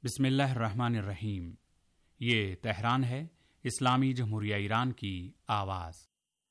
बिस्मिल्लाहिर्रहमानिर्रहीम। ये तेहरान है, इस्लामी जमहूरिया ईरान की आवाज़।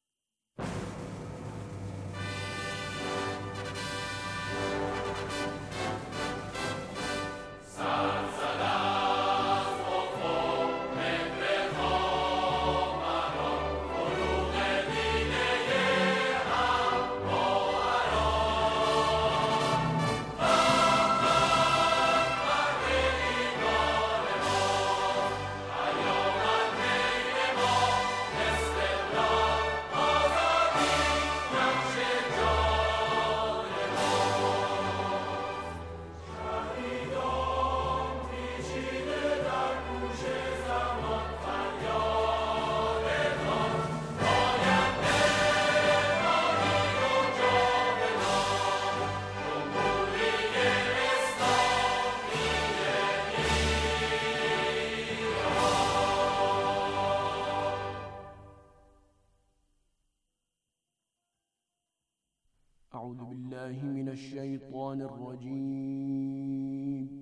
أعوذ بالله من الشيطان الرجيم.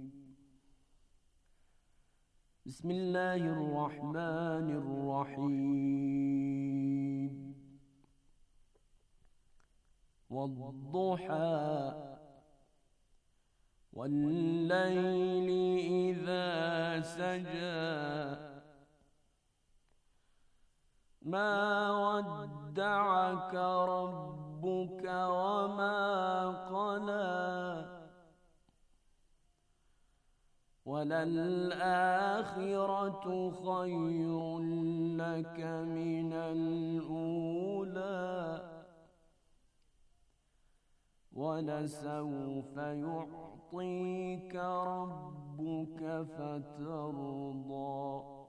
بسم الله الرحمن الرحيم. والضحى والليل إذا سجى ما ودعك ربك وما قلى وللآخرة خير لك من الأولى ولسوف يعطيك ربك فترضى.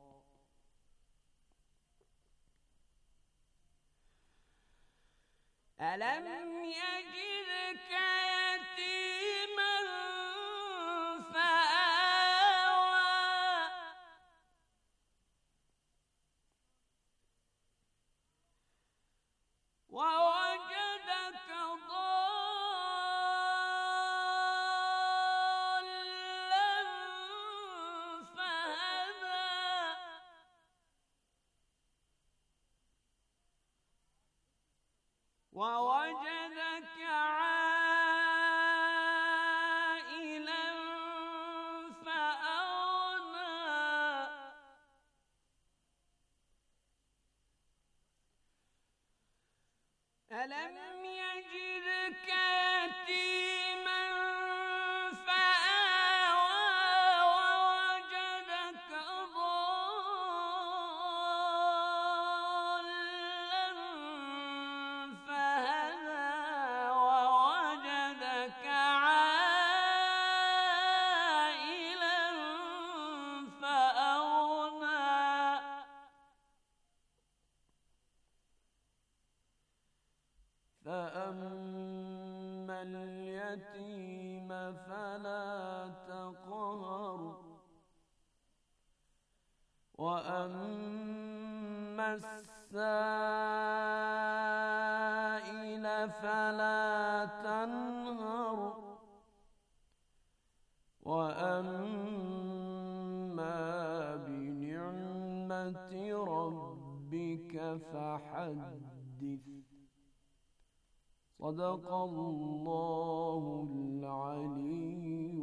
ألم يجدك يتيما فآوى ووجدك ضالا فهدى ووجدك عائلا فأغنى ألم يجدك يتيما فآوى ووجدك ضالا فهدى ووجدك عائلا فأغنى فأما اليتيم فلا تقهر وأما السائل فلا تنهر وأما بنعمة ربك فحدث. صدق الله العلی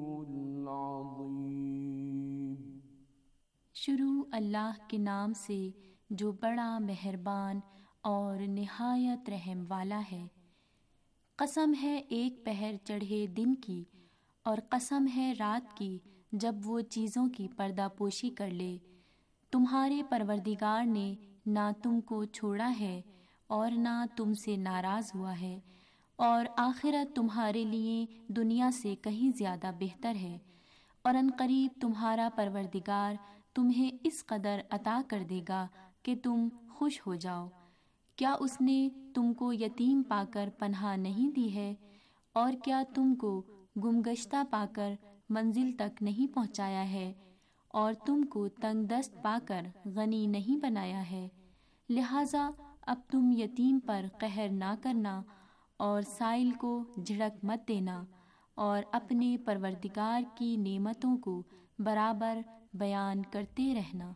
العظیم. शुरू अल्लाह के नाम से जो बड़ा मेहरबान और निहायत रहम वाला है। कसम है एक पहर चढ़े दिन की और कसम है रात की जब वो चीज़ों की पर्दापोशी कर ले। तुम्हारे परवरदिगार ने ना तुमको छोड़ा है और ना तुमसे नाराज़ हुआ है, और आखिरत तुम्हारे लिए दुनिया से कहीं ज़्यादा बेहतर है, और अनकरीब तुम्हारा परवरदिगार तुम्हें इस कदर अता कर देगा कि तुम खुश हो जाओ। क्या उसने तुमको यतीम पाकर पनाह नहीं दी है, और क्या तुमको गुमगश्ता पाकर मंजिल तक नहीं पहुँचाया है, और तुमको तंगदस्त पाकर गनी नहीं बनाया है। लिहाजा अब तुम यतीम पर कहर ना करना और साइल को झिड़क मत देना, اور اپنے پروردگار کی نعمتوں کو برابر بیان کرتے رہنا۔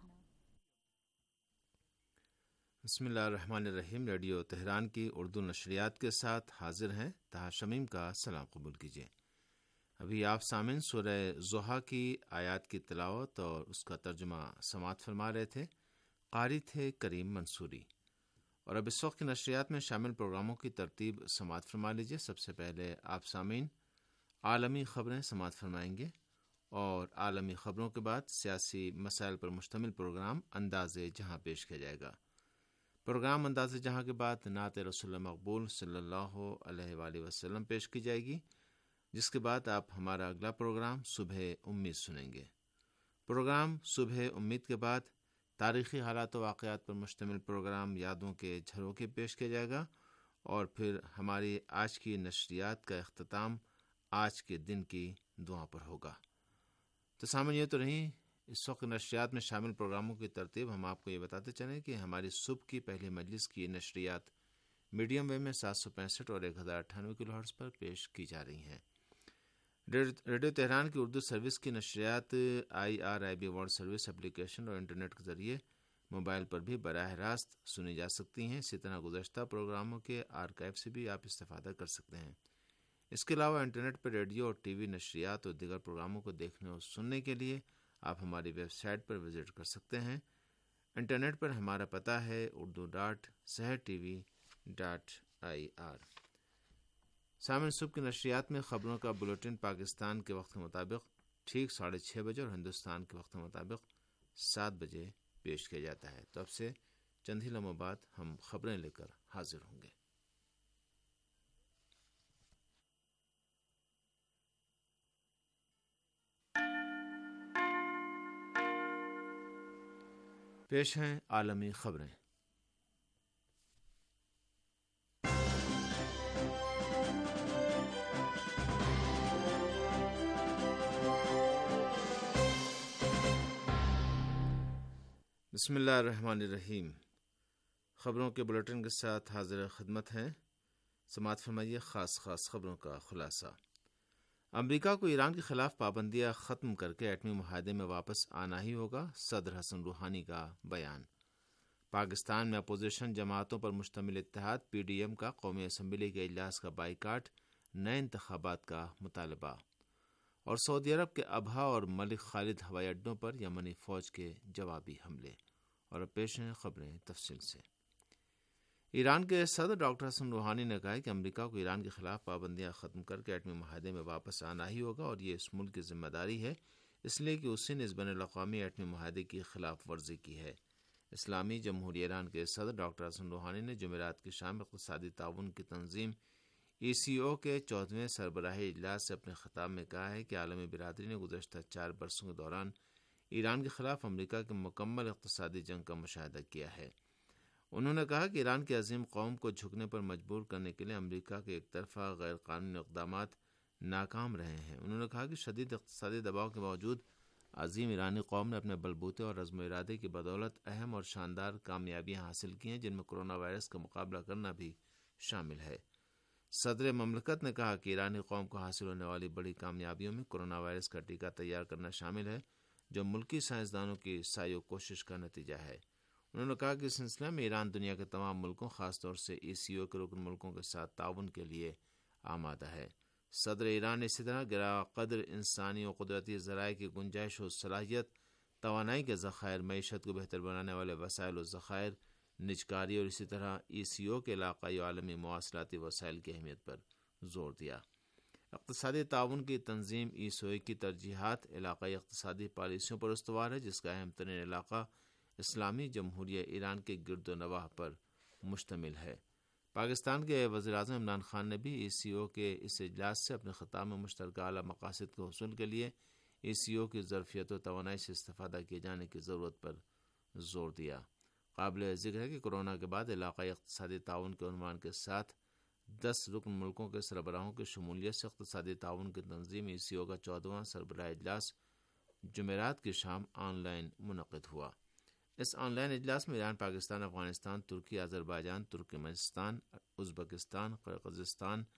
بسم اللہ الرحمن الرحیم۔ ریڈیو تہران کی اردو نشریات کے ساتھ حاضر ہیں طاہر شمیم کا سلام قبول کیجیے۔ ابھی آپ سامعین سورہ ضحیٰ کی آیات کی تلاوت اور اس کا ترجمہ سماعت فرما رہے تھے۔ قاری تھے کریم منصوری۔ اور اب اس وقت کی نشریات میں شامل پروگراموں کی ترتیب سماعت فرما لیجیے۔ سب سے پہلے آپ سامعین عالمی خبریں سماعت فرمائیں گے، اور عالمی خبروں کے بعد سیاسی مسائل پر مشتمل پروگرام انداز جہاں پیش کیا جائے گا۔ پروگرام انداز جہاں کے بعد نعت رسول مقبول صلی اللہ علیہ وآلہ وسلم پیش کی جائے گی، جس کے بعد آپ ہمارا اگلا پروگرام صبح امید سنیں گے۔ پروگرام صبح امید کے بعد تاریخی حالات و واقعات پر مشتمل پروگرام یادوں کے جھروکے پیش کیا جائے گا، اور پھر ہماری آج کی نشریات کا اختتام آج کے دن کی دعا پر ہوگا۔ تو سامنے یہ تو رہی اس وقت نشریات میں شامل پروگراموں کی ترتیب۔ ہم آپ کو یہ بتاتے چلیں کہ ہماری صبح کی پہلی مجلس کی نشریات میڈیم ویو میں 765 اور 1098 کلو ہرٹز پر پیش کی جا رہی ہیں۔ ریڈیو تہران کی اردو سروس کی نشریات IRIB ورلڈ سروس اپلیکیشن اور انٹرنیٹ کے ذریعے موبائل پر بھی براہ راست سنی جا سکتی ہیں۔ اسی طرح گزشتہ پروگراموں کے آرکائیو سے بھی آپ استفادہ کر سکتے ہیں۔ اس کے علاوہ انٹرنیٹ پر ریڈیو اور ٹی وی نشریات اور دیگر پروگراموں کو دیکھنے اور سننے کے لیے آپ ہماری ویب سائٹ پر وزٹ کر سکتے ہیں۔ انٹرنیٹ پر ہمارا پتہ ہے urdu.sehertv.ir۔ سامعین صبح کی نشریات میں خبروں کا بلیٹن پاکستان کے وقت کے مطابق ٹھیک 6:30 بجے اور ہندوستان کے وقت کے مطابق 7 بجے پیش کیا جاتا ہے۔ تو اب سے چند ہی لمحوں بعد ہم خبریں لے کر حاضر ہوں گے۔ پیش ہیں عالمی خبریں۔ بسم اللہ الرحمن الرحیم۔ خبروں کے بلیٹن کے ساتھ حاضر خدمت ہیں۔ سماعت فرمائیے خاص خبروں کا خلاصہ۔ امریکہ کو ایران کے خلاف پابندیاں ختم کر کے ایٹمی معاہدے میں واپس آنا ہی ہوگا، صدر حسن روحانی کا بیان۔ پاکستان میں اپوزیشن جماعتوں پر مشتمل اتحاد PDM کا قومی اسمبلی کے اجلاس کا بائیکاٹ، نئے انتخابات کا مطالبہ۔ اور سعودی عرب کے ابہا اور ملک خالد ہوائی اڈوں پر یمنی فوج کے جوابی حملے۔ اور اب پیش ہیں خبریں تفصیل سے۔ ایران کے صدر ڈاکٹر حسن روحانی نے کہا ہے کہ امریکہ کو ایران کے خلاف پابندیاں ختم کر کے ایٹمی معاہدے میں واپس آنا ہی ہوگا، اور یہ اس ملک کی ذمہ داری ہے، اس لیے کہ اسی نے اس بین الاقوامی ایٹمی معاہدے کی خلاف ورزی کی ہے۔ اسلامی جمہوریہ ایران کے صدر ڈاکٹر حسن روحانی نے جمعرات کی شام اقتصادی تعاون کی تنظیم ECO کے 14ویں سربراہی اجلاس سے اپنے خطاب میں کہا ہے کہ عالمی برادری نے گزشتہ 4 برسوں کے دوران ایران کے خلاف امریکہ کی مکمل اقتصادی جنگ کا مشاہدہ کیا ہے۔ انہوں نے کہا کہ ایران کی عظیم قوم کو جھکنے پر مجبور کرنے کے لیے امریکہ کے ایک طرفہ غیر قانونی اقدامات ناکام رہے ہیں۔ انہوں نے کہا کہ شدید اقتصادی دباؤ کے باوجود عظیم ایرانی قوم نے اپنے بلبوتے اور عزم و ارادے کی بدولت اہم اور شاندار کامیابیاں حاصل کی ہیں، جن میں کرونا وائرس کا مقابلہ کرنا بھی شامل ہے۔ صدر مملکت نے کہا کہ ایرانی قوم کو حاصل ہونے والی بڑی کامیابیوں میں کرونا وائرس کا ٹیکہ تیار کرنا شامل ہے، جو ملکی سائنسدانوں کی سعی و کوشش کا نتیجہ ہے۔ انہوں نے کہا کہ اس سلسلے میں ایران دنیا کے تمام ملکوں، خاص طور سے ECO کے رکن ملکوں کے ساتھ تعاون کے لیے آمادہ ہے۔ صدر ایران نے اسی طرح گراں قدر انسانی و قدرتی ذرائع کی گنجائش و صلاحیت، توانائی کے ذخائر، معیشت کو بہتر بنانے والے وسائل و ذخائر، نجکاری اور اسی طرح ECO کے علاقائی و عالمی مواصلاتی وسائل کی اہمیت پر زور دیا۔ اقتصادی تعاون کی تنظیم ECO کی ترجیحات علاقائی اقتصادی پالیسیوں پر استوار ہے، جس کا اہم ترین علاقہ اسلامی جمہوریہ ایران کے گرد و نواح پر مشتمل ہے۔ پاکستان کے وزیراعظم عمران خان نے بھی ECO کے اس اجلاس سے اپنے خطاب میں مشترکہ اعلیٰ مقاصد کے حصول کے لیے ECO کی ظرفیت و توانائی سے استفادہ کیے جانے کی ضرورت پر زور دیا۔ قابل ذکر ہے کہ کورونا کے بعد علاقائی اقتصادی تعاون کے عنوان کے ساتھ 10 رکن ملکوں کے سربراہوں کی شمولیت سے اقتصادی تعاون کی تنظیم ECO کا 14واں سربراہ اجلاس جمعرات کی شام آن لائن منعقد ہوا۔ اس آن لائن اجلاس میں ایران، پاکستان، افغانستان، ترکی، Azerbaijan, Turkmenistan, Uzbekistan, Kyrgyzstan,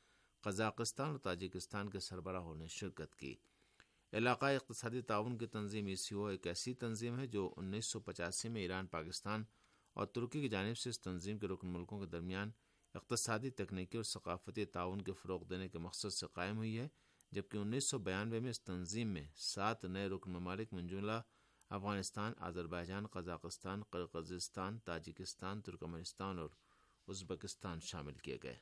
Kazakhstan اور تاجکستان کے سربراہوں نے شرکت کی۔ علاقائی اقتصادی تعاون کی تنظیم ECO ایک ایسی تنظیم ہے جو 1985 میں ایران، پاکستان اور ترکی کی جانب سے اس تنظیم کے رکن ملکوں کے درمیان اقتصادی، تکنیکی اور ثقافتی تعاون کے فروغ دینے کے مقصد سے قائم ہوئی ہے، جبکہ 1992 میں اس تنظیم میں 7 نئے رکن ممالک من جملہ Afghanistan, Azerbaijan, Kazakhstan, Kyrgyzstan, Tajikistan, Turkmenistan اور ازبکستان شامل کیے گئے۔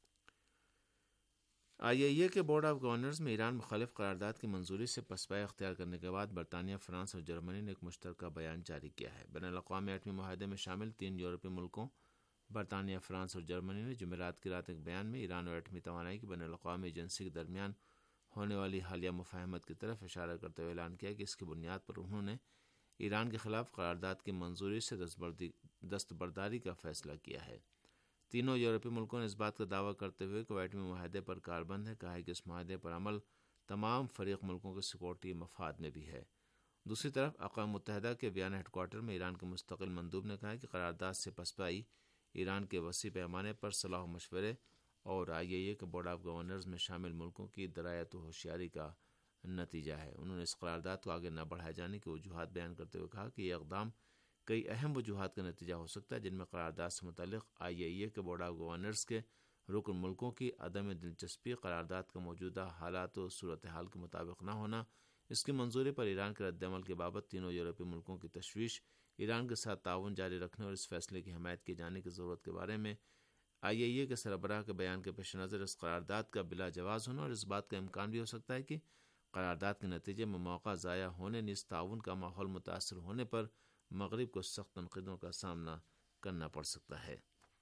IAEA کے بورڈ آف گورنرز میں ایران مخالف قرارداد کی منظوری سے پسپائی اختیار کرنے کے بعد برطانیہ، فرانس اور جرمنی نے ایک مشترکہ بیان جاری کیا ہے۔ بین الاقوامی ایٹمی معاہدے میں شامل 3 یورپی ملکوں برطانیہ، فرانس اور جرمنی نے جمعرات کی رات ایک بیان میں ایران اور ایٹمی توانائی کی بین الاقوامی ایجنسی کے درمیان ہونے والی حالیہ مفاہمت کی طرف اشارہ کرتے ہوئے اعلان کیا کہ اس کی بنیاد پر انہوں نے ایران کے خلاف قرارداد کی منظوری سے دستبرداری کا فیصلہ کیا ہے۔ تینوں یورپی ملکوں نے اس بات کا دعویٰ کرتے ہوئے کہ وہ ایٹمی معاہدے پر کاربند ہے، کہا ہے کہ اس معاہدے پر عمل تمام فریق ملکوں کے سیکورٹی مفاد میں بھی ہے۔ دوسری طرف اقوام متحدہ کے ویانا ہیڈ کوارٹر میں ایران کے مستقل مندوب نے کہا کہ قرارداد سے پسپائی ایران کے وسیع پیمانے پر صلاح و مشورے اور IAEA کے بورڈ آف گورنرز میں شامل ملکوں کی درایت و ہوشیاری کا نتیجہ ہے۔ انہوں نے اس قرارداد کو آگے نہ بڑھائے جانے کی وجوہات بیان کرتے ہوئے کہا کہ یہ اقدام کئی اہم وجوہات کا نتیجہ ہو سکتا ہے، جن میں قرارداد سے متعلق IAEA کے بورڈ آف گورنرز کے رکن ملکوں کی عدم دلچسپی، قرارداد کا موجودہ حالات و صورتحال کے مطابق نہ ہونا، اس کی منظوری پر ایران کے رد عمل کے بابت تینوں یورپی ملکوں کی تشویش، ایران کے ساتھ تعاون جاری رکھنے اور اس فیصلے کی حمایت کیے جانے کی ضرورت کے بارے میں IAEA کے سربراہ کے بیان کے پیش نظر اس قرارداد کا بلا جواز ہونا اور اس بات کا امکان بھی ہو سکتا ہے کہ قرارداد کے نتیجے میں موقع ضائع ہونے نیز تعاون کا ماحول متاثر ہونے پر مغرب کو سخت تنقیدوں کا سامنا کرنا پڑ سکتا ہے۔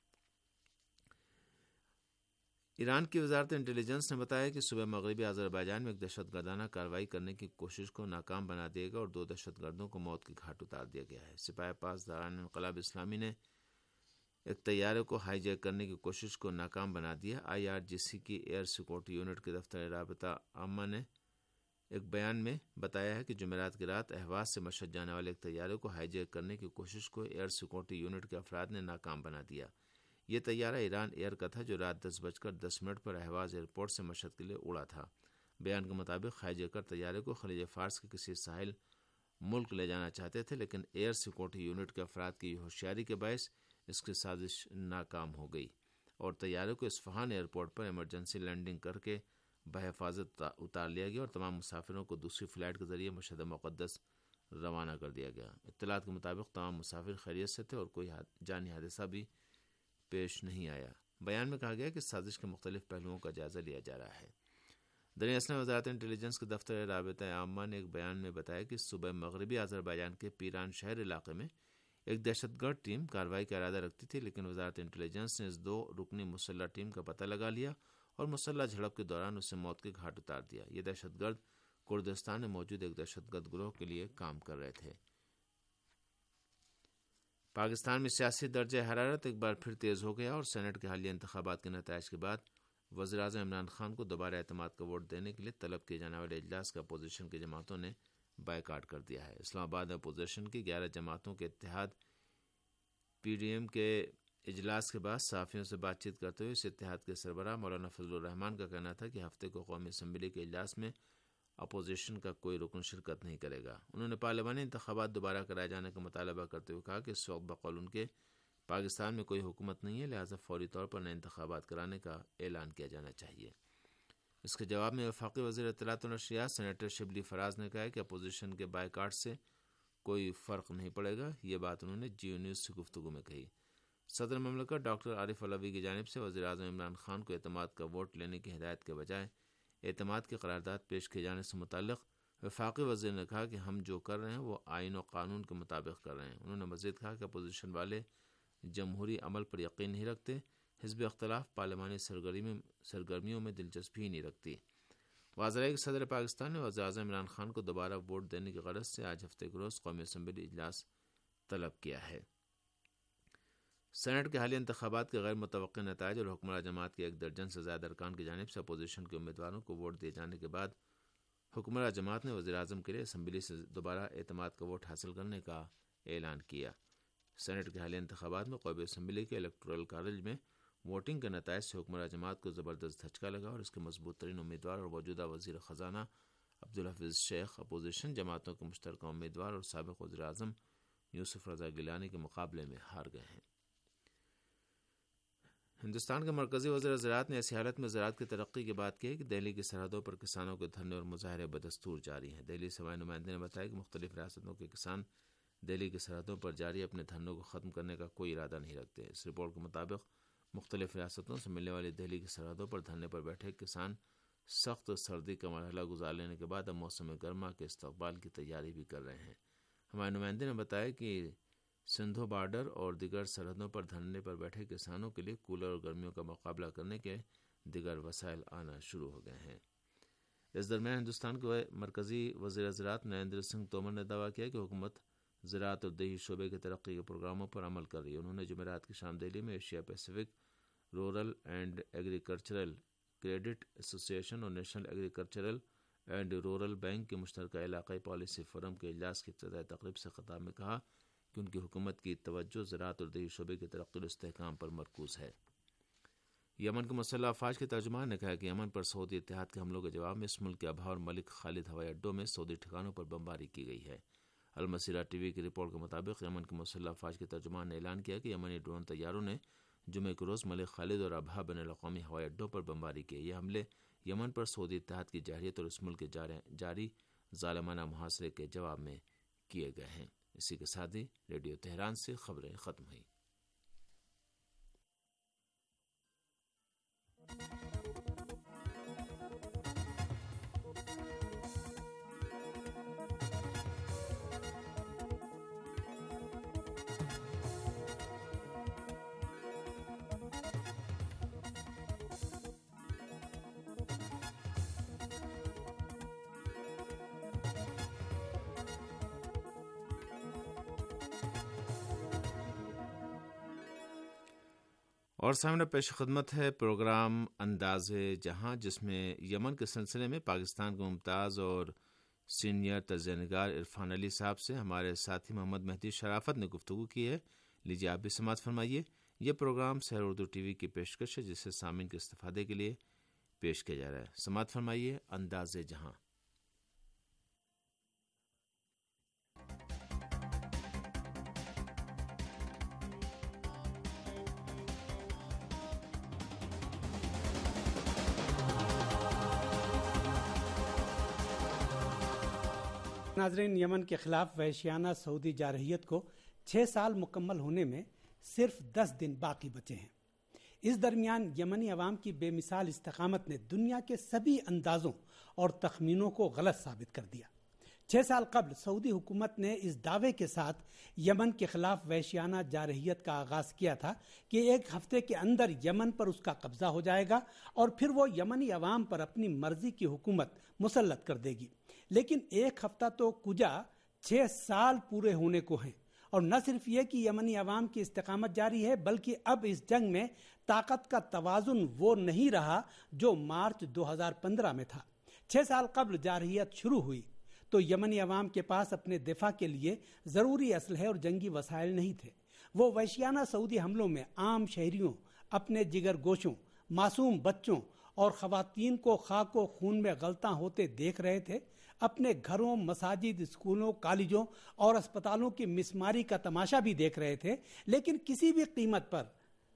ایران کی وزارت انٹیلیجنس نے بتایا کہ صوبہ مغربی آذربائیجان میں ایک دہشت گردانہ کارروائی کرنے کی کوشش کو ناکام بنا دیا گیا اور 2 دہشت گردوں کو موت کے گھاٹ اتار دیا گیا ہے۔ سپاہ پاس داران انقلاب اسلامی نے ایک طیارے کو ہائی جیک کرنے کی کوشش کو ناکام بنا دیا۔ IRGC کی ایئر سیکورٹی یونٹ کے دفتر رابطہ عامہ نے ایک بیان میں بتایا ہے کہ جمعرات کی رات اہواز سے مشہد جانے والے ایک طیارے کو ہائی جیک کرنے کی کوشش کو ایئر سیکورٹی یونٹ کے افراد نے ناکام بنا دیا۔ یہ طیارہ ایران ایئر کا تھا جو رات 10:10 پر اہواز ایئرپورٹ سے مشہد کے لیے اڑا تھا۔ بیان کے مطابق ہائی جیکر طیارے کو خلیج فارس کے کسی ساحل ملک لے جانا چاہتے تھے، لیکن ایئر سیکورٹی یونٹ کے افراد کی ہوشیاری کے باعث اس کی سازش ناکام ہو گئی اور طیارے کو اصفہان ایئرپورٹ پر ایمرجنسی لینڈنگ کر کے بحفاظت اتار لیا گیا اور تمام مسافروں کو دوسری فلائٹ کے ذریعے مشہد مقدس روانہ کر دیا گیا۔ اطلاعات کے مطابق تمام مسافر خیریت سے تھے اور کوئی جانی حادثہ بھی پیش نہیں آیا۔ بیان میں کہا گیا کہ سازش کے مختلف پہلوؤں کا جائزہ لیا جا رہا ہے۔ دریں اثنا وزارت انٹیلیجنس کے دفتر رابطہ عامہ نے ایک بیان میں بتایا کہ صوبہ مغربی آذربائیجان کے پیران شہر علاقے میں ایک دہشت گرد ٹیم کارروائی کا ارادہ رکھتی تھی، لیکن وزارت انٹیلیجنس نے اس 2 رکنی مسلح ٹیم کا پتہ لگا لیا اور مسلح جھڑپ کے دوران اسے موت کے گھاٹ اتار دیا۔ یہ دہشت گرد کردستان میں موجود ایک دہشت گرد گروہ کے لیے کام کر رہے تھے۔ پاکستان میں سیاسی درجہ حرارت ایک بار پھر تیز ہو گیا اور سینٹ کے حالیہ انتخابات کے نتائج کے بعد وزیراعظم عمران خان کو دوبارہ اعتماد کا ووٹ دینے کے لیے طلب کیے جانے والے اجلاس کا اپوزیشن کی جماعتوں نے بائیکاٹ کر دیا ہے۔ اسلام آباد میں اپوزیشن کی 11 جماعتوں کے اتحاد PDM کے اجلاس کے بعد صحافیوں سے بات چیت کرتے ہوئے اس اتحاد کے سربراہ مولانا فضل الرحمان کا کہنا تھا کہ ہفتے کو قومی اسمبلی کے اجلاس میں اپوزیشن کا کوئی رکن شرکت نہیں کرے گا۔ انہوں نے پارلیمانی انتخابات دوبارہ کرائے جانے کا مطالبہ کرتے ہوئے کہا کہ اس وقت بقول ان کے پاکستان میں کوئی حکومت نہیں ہے، لہٰذا فوری طور پر نئے انتخابات کرانے کا اعلان کیا جانا چاہیے۔ اس کے جواب میں وفاقی وزیر اطلاعات و نشریات سینیٹر شبلی فراز نے کہا کہ اپوزیشن کے بائیکاٹ سے کوئی فرق نہیں پڑے گا۔ یہ بات انہوں نے جیو نیوز سے گفتگو میں کہی۔ صدر مملکت ڈاکٹر عارف علوی کی جانب سے وزیر اعظم عمران خان کو اعتماد کا ووٹ لینے کی ہدایت کے بجائے اعتماد کی قرارداد پیش کیے جانے سے متعلق وفاقی وزیر نے کہا کہ ہم جو کر رہے ہیں وہ آئین و قانون کے مطابق کر رہے ہیں۔ انہوں نے مزید کہا کہ اپوزیشن والے جمہوری عمل پر یقین نہیں رکھتے، حزب اختلاف پارلیمانی سرگرمیوں میں دلچسپی ہی نہیں رکھتی۔ واضح ہے کہ صدر پاکستان نے وزیر اعظم عمران خان کو دوبارہ ووٹ دینے کی غرض سے آج ہفتے کے روز قومی اسمبلی اجلاس طلب کیا ہے۔ سینٹ کے حالیہ انتخابات کے غیر متوقع نتائج اور حکمراں جماعت کے 1 درجن سے زیادہ ارکان کی جانب سے اپوزیشن کے امیدواروں کو ووٹ دیے جانے کے بعد حکمراں جماعت نے وزیر اعظم کے لیے اسمبلی سے دوبارہ اعتماد کا ووٹ حاصل کرنے کا اعلان کیا۔ سینٹ کے حالیہ انتخابات میں قومی اسمبلی کے الیکٹورل کالج میں ووٹنگ کے نتائج سے حکمراں جماعت کو زبردست دھچکا لگا اور اس کے مضبوط ترین امیدوار اور موجودہ وزیر خزانہ عبدالحفیظ شیخ اپوزیشن جماعتوں کے مشترکہ امیدوار اور سابق وزیر اعظم یوسف رضا گیلانی کے مقابلے میں ہار گئے ہیں۔ ہندوستان کے مرکزی وزیر زراعت نے ایسی حالت میں زراعت کی ترقی کی بات کی کہ دہلی کی سرحدوں پر کسانوں کے دھرنے اور مظاہرے بدستور جاری ہیں۔ دہلی سماعی نمائندے نے بتایا کہ مختلف ریاستوں کے کسان دہلی کی سرحدوں پر جاری اپنے دھرنوں کو ختم کرنے کا کوئی ارادہ نہیں رکھتے۔ اس رپورٹ کے مطابق مختلف ریاستوں سے ملنے والی دہلی کی سرحدوں پر دھرنے پر بیٹھے کسان سخت سردی کا مرحلہ گزار لینے کے بعد اب موسم گرما کے استقبال کی تیاری بھی کر رہے ہیں۔ ہمارے نمائندے نے بتایا کہ سندھو بارڈر اور دیگر سرحدوں پر دھرنے پر بیٹھے کسانوں کے لیے کولر اور گرمیوں کا مقابلہ کرنے کے دیگر وسائل آنا شروع ہو گئے ہیں۔ اس درمیان ہندوستان کے مرکزی وزیر زراعت نریندر سنگھ تومر نے دعویٰ کیا کہ حکومت زراعت اور دیہی شعبے کے ترقی کے پروگراموں پر عمل کر رہی ہے۔ انہوں نے جمعرات کی شام دہلی میں Asia Pacific rural and agricultural credit association اور national agricultural and rural bank کے مشترکہ علاقائی پالیسی فورم کے اجلاس کی افتتاحی تقریب سے خطاب میں کہا کہ ان کی حکومت کی توجہ زراعت اور دیہی شعبے کی ترقی اور استحکام پر مرکوز ہے۔ یمن کے مسلح افواج کے ترجمان نے کہا کہ یمن پر سعودی اتحاد کے حملوں کے جواب میں اس ملک کے ابہا اور ملک خالد ہوائی اڈوں میں سعودی ٹھکانوں پر بمباری کی گئی ہے۔ المسیرہ ٹی وی کی رپورٹ کے مطابق یمن کے مسلح افواج کے ترجمان نے اعلان کیا کہ یمنی ڈرون طیاروں نے جمعہ کے روز ملک خالد اور ابہا بین الاقوامی ہوائی اڈوں پر بمباری کی۔ یہ حملے یمن پر سعودی اتحاد کی جارحیت اور اس ملک کے جاری ظالمانہ محاصرے کے جواب میں کیے گئے ہیں۔ اسی کے ساتھ ہی ریڈیو تہران سے خبریں ختم ہوئیں۔ اور سامنے پیش خدمت ہے پروگرام انداز جہاں، جس میں یمن کے سلسلے میں پاکستان کے ممتاز اور سینئر تجزیہ نگار عرفان علی صاحب سے ہمارے ساتھی محمد مہدی شرافت نے گفتگو کی ہے۔ لیجیے آپ بھی سماعت فرمائیے۔ یہ programme Sahar Urdu T V کی پیشکش ہے جسے سامعین کے استفادے کے لیے پیش کیا جا رہا ہے۔ سماعت فرمائیے انداز جہاں۔ ناظرین، یمن کے خلاف وحشیانہ سعودی جارحیت کو 6 سال مکمل ہونے میں صرف 10 دن باقی بچے ہیں۔ اس درمیان یمنی عوام کی بے مثال استقامت نے دنیا کے سبھی اندازوں اور تخمینوں کو غلط ثابت کر دیا۔ 6 سال قبل سعودی حکومت نے اس دعوے کے ساتھ یمن کے خلاف وحشیانہ جارحیت کا آغاز کیا تھا کہ 1 ہفتے کے اندر یمن پر اس کا قبضہ ہو جائے گا اور پھر وہ یمنی عوام پر اپنی مرضی کی حکومت مسلط کر دے گی۔ لیکن 1 ہفتہ تو کجا 6 سال پورے ہونے کو ہیں، اور نہ صرف یہ کہ یمنی عوام کی استقامت جاری ہے، بلکہ اب اس جنگ میں طاقت کا توازن وہ نہیں رہا جو مارچ 2015 میں تھا۔ 6 سال قبل جارحیت شروع ہوئی تو یمنی عوام کے پاس اپنے دفاع کے لیے ضروری اسلحے اور جنگی وسائل نہیں تھے۔ وہ وحشیانہ سعودی حملوں میں عام شہریوں، اپنے جگر گوشوں، معصوم بچوں اور خواتین کو خاک و خون میں غلطاں ہوتے دیکھ رہے تھے، اپنے گھروں، مساجد، اسکولوں، کالجوں اور اسپتالوں کی مسماری کا تماشا بھی دیکھ رہے تھے، لیکن کسی بھی قیمت پر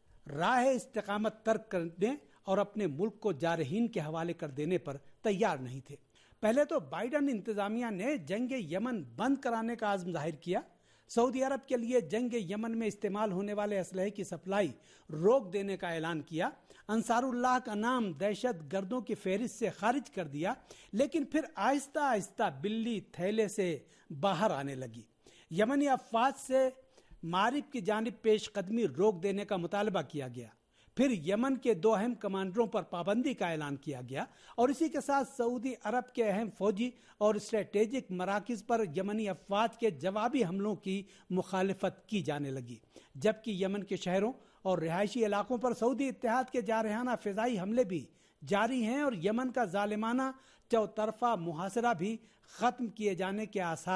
راہ استقامت ترک کرنے اور اپنے ملک کو جارحین کے حوالے کر دینے پر تیار نہیں تھے۔ پہلے تو بائیڈن انتظامیہ نے جنگ یمن بند کرانے کا عزم ظاہر کیا، سعودی عرب کے لیے جنگ یمن میں استعمال ہونے والے اسلحے کی سپلائی روک دینے کا اعلان کیا، انصار اللہ کا نام دہشت گردوں کی فہرست سے خارج کر دیا، لیکن پھر آہستہ آہستہ بلی تھیلے سے باہر آنے لگی۔ یمنی افواج سے معارب کی جانب پیش قدمی روک دینے کا مطالبہ کیا گیا، پھر یمن کے 2 اہم کمانڈروں پر پابندی کا اعلان کیا گیا، اور اسی کے ساتھ سعودی عرب کے اہم فوجی اور اسٹریٹجک مراکز پر یمنی افواج کے جوابی حملوں کی مخالفت کی جانے لگی، جبکہ یمن کے شہروں اور رہائشی علاقوں پر سعودی اتحاد کے جارحانہ فضائی حملے بھی جاری ہیں، اور یمن کا ظالمانہ چوطرفہ محاصرہ بھی ختم کیے جانے کے آثار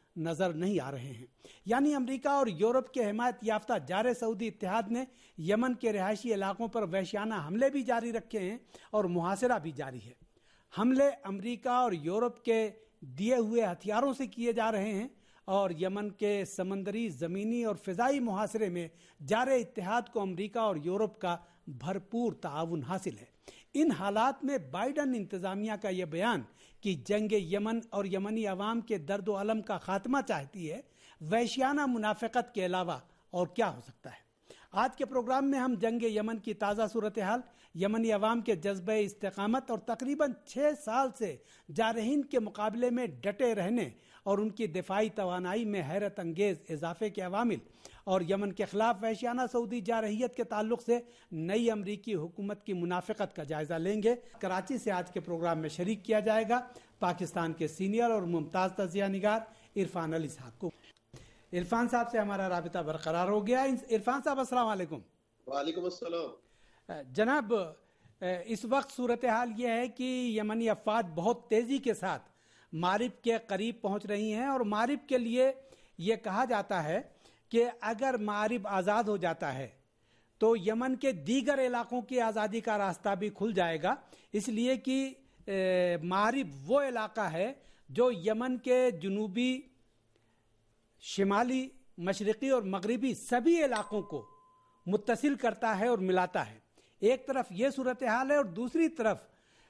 نظر نہیں آ رہے ہیں۔ یعنی امریکہ اور یورپ کے حمایت یافتہ جار سعودی اتحاد نے یمن کے رہائشی علاقوں پر وحشیانہ حملے بھی جاری رکھے ہیں اور محاصرہ بھی جاری ہے۔ حملے امریکہ اور یورپ کے دیے ہوئے ہتھیاروں سے کیے جا رہے ہیں اور یمن کے سمندری، زمینی اور فضائی محاصرے میں جار اتحاد کو امریکہ اور یورپ کا بھرپور تعاون حاصل ہے۔ ان حالات میں بائیڈن انتظامیہ کا یہ بیان کہ جنگ یمن اور یمنی عوام کے درد و الم کا خاتمہ چاہتی ہے، وحشیانہ منافقت کے علاوہ اور کیا ہو سکتا ہے؟ آج کے پروگرام میں ہم جنگ یمن کی تازہ صورتحال، یمنی عوام کے جذبہ استقامت اور تقریباً 6 سال سے جارحین کے مقابلے میں ڈٹے رہنے اور ان کی دفاعی توانائی میں حیرت انگیز اضافے کے عوامل اور یمن کے خلاف وحشیانہ سعودی جارحیت کے تعلق سے نئی امریکی حکومت کی منافقت کا جائزہ لیں گے۔ کراچی سے آج کے پروگرام میں شریک کیا جائے گا پاکستان کے سینئر اور ممتاز تجزیہ نگار عرفان علی صاحب کو۔ عرفان صاحب سے ہمارا رابطہ برقرار ہو گیا۔ عرفان صاحب السلام علیکم۔ وعلیکم السلام۔ جناب، اس وقت صورتحال یہ ہے کہ یمنی افواج بہت تیزی کے ساتھ مارب کے قریب پہنچ رہی ہیں اور مارب کے لیے یہ کہا جاتا ہے کہ اگر مارب آزاد ہو جاتا ہے تو یمن کے دیگر علاقوں کی آزادی کا راستہ بھی کھل جائے گا، اس لیے کہ مارب وہ علاقہ ہے جو یمن کے جنوبی، شمالی، مشرقی اور مغربی سبھی علاقوں کو متصل کرتا ہے اور ملاتا ہے۔ ایک طرف یہ صورتحال ہے اور دوسری طرف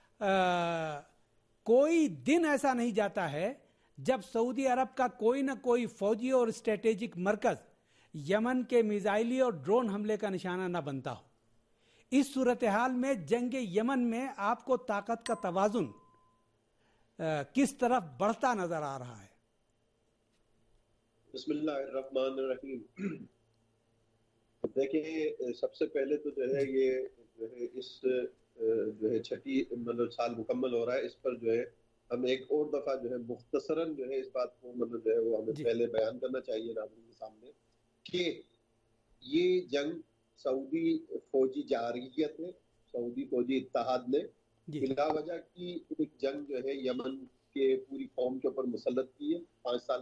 کوئی دن ایسا نہیں جاتا ہے جب سعودی عرب کا کوئی نہ کوئی فوجی اور اسٹریٹجک مرکز یمن کے میزائلی اور ڈرون حملے کا نشانہ نہ بنتا ہو۔ اس صورتحال میں جنگ یمن میں آپ کو طاقت کا توازن کس طرف بڑھتا نظر آ رہا ہے؟ بسم اللہ الرحمن الرحیم۔ دیکھیں، سب سے پہلے تو جو ہے یہ جو ہے اس جو ہے چھٹی مطلب سال مکمل ہو رہا ہے، اس پر جو ہے ہم ایک اور دفعہ جو ہے مختصراً جو ہے اس بات کو مطلب جو ہے وہ ہمیں پہلے بیان کرنا چاہیے ناظرین کے سامنے کہ یہ جنگ سعودی فوجی جارحیت نے، سعودی فوجی اتحاد نے بلا وجہ کی ایک جنگ جو ہے یمن کے پوری قوم کے اوپر مسلط کی ہے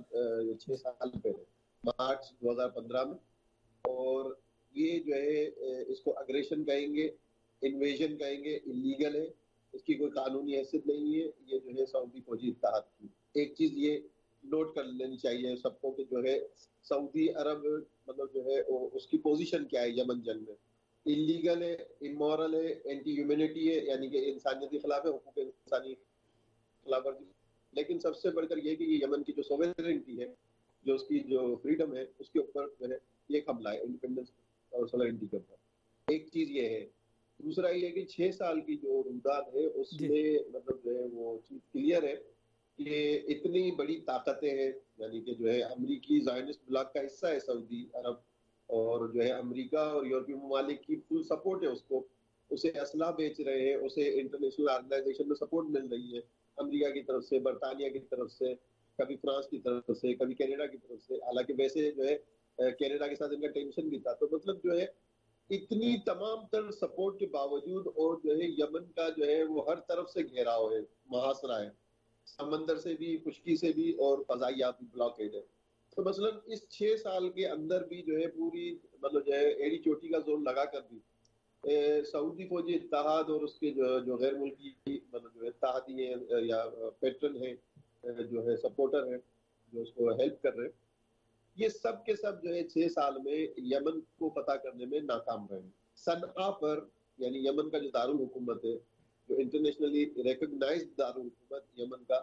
6 سال پہلے، مارچ 2015 میں۔ اور یہ جو ہے اس کو اگریشن کہیں گے، انویژن کہیں گے، انلیگل ہے، اس کی کوئی قانونی حیثیت نہیں ہے۔ یہ جو ہے سعودی فوجی اتحاد کی ایک چیز یہ نوٹ کر لینی چاہیے سب کو کہ جو ہے سعودی عرب مطلب جو ہے اس کی پوزیشن کیا ہے یمن جنگ میں، انلیگل ہے، امورل ہے، اینٹی ہیومینٹی ہے، یعنی کہ انسانیت کے خلاف ہے، حقوق انسانی خلاف ورزی۔ لیکن سب سے بڑھ کر یہ کہ یہ یمن کی جو سوورنٹی ہے، جو اس کی جو فریڈم ہے، اس کے اوپر جو ہے یہ ایک حملہ ہے، انڈیپینڈنس اور سوورنٹی کے اوپر۔ ایک چیز یہ ہے۔ دوسرا یہ کہ 6 سال کی جو روداد ہے اس میں مطلب جو ہے وہ چیز کلیئر ہے کہ اتنی بڑی طاقتیں ہیں، یعنی کہ جو ہے امریکی زائنسٹ بلاک کا حصہ ہے سعودی عرب، اور جو ہے امریکہ اور یورپی ممالک کی فل سپورٹ ہے اس کو، اسے اسلحہ بیچ رہے ہیں، اسے انٹرنیشنل آرگنائزیشن میں سپورٹ مل رہی ہے امریکہ کی طرف سے، برطانیہ کی طرف سے، کبھی فرانس کی طرف سے، کبھی کینیڈا کی طرف سے۔ حالانکہ ویسے جو ہے کینیڈا کے ساتھ ان کا ٹینشن بھی تھا۔ تو مطلب جو ہے اتنی تمام تر سپورٹ کے باوجود اور جو ہے یمن کا جو ہے وہ ہر طرف سے گھیراؤ ہے، محاصرہ ہے، سمندر سے بھی، خشکی سے بھی، اور فضائیاتی بلاکیڈ ہے۔ تو مثلا اس 6 سال کے اندر بھی جو ہے پوری مطلب جو ہے ایڑی چوٹی کا زور لگا کر بھی سعودی فوجی اتحاد اور اس کے جو غیر ملکی مطلب جو اتحادی ہیں یا پیٹرن ہیں، جو ہے سپورٹر ہیں، جو اس کو ہیلپ کر رہے ہیں، یہ سب کے سب جو ہے 6 سال میں یمن کو فتح کرنے میں ناکام رہے۔ صنعاء پر، یعنی یمن کا جو دارالحکومت ہے، جو انٹرنیشنلی ریکگنائزڈ دارالحکومت یمن کا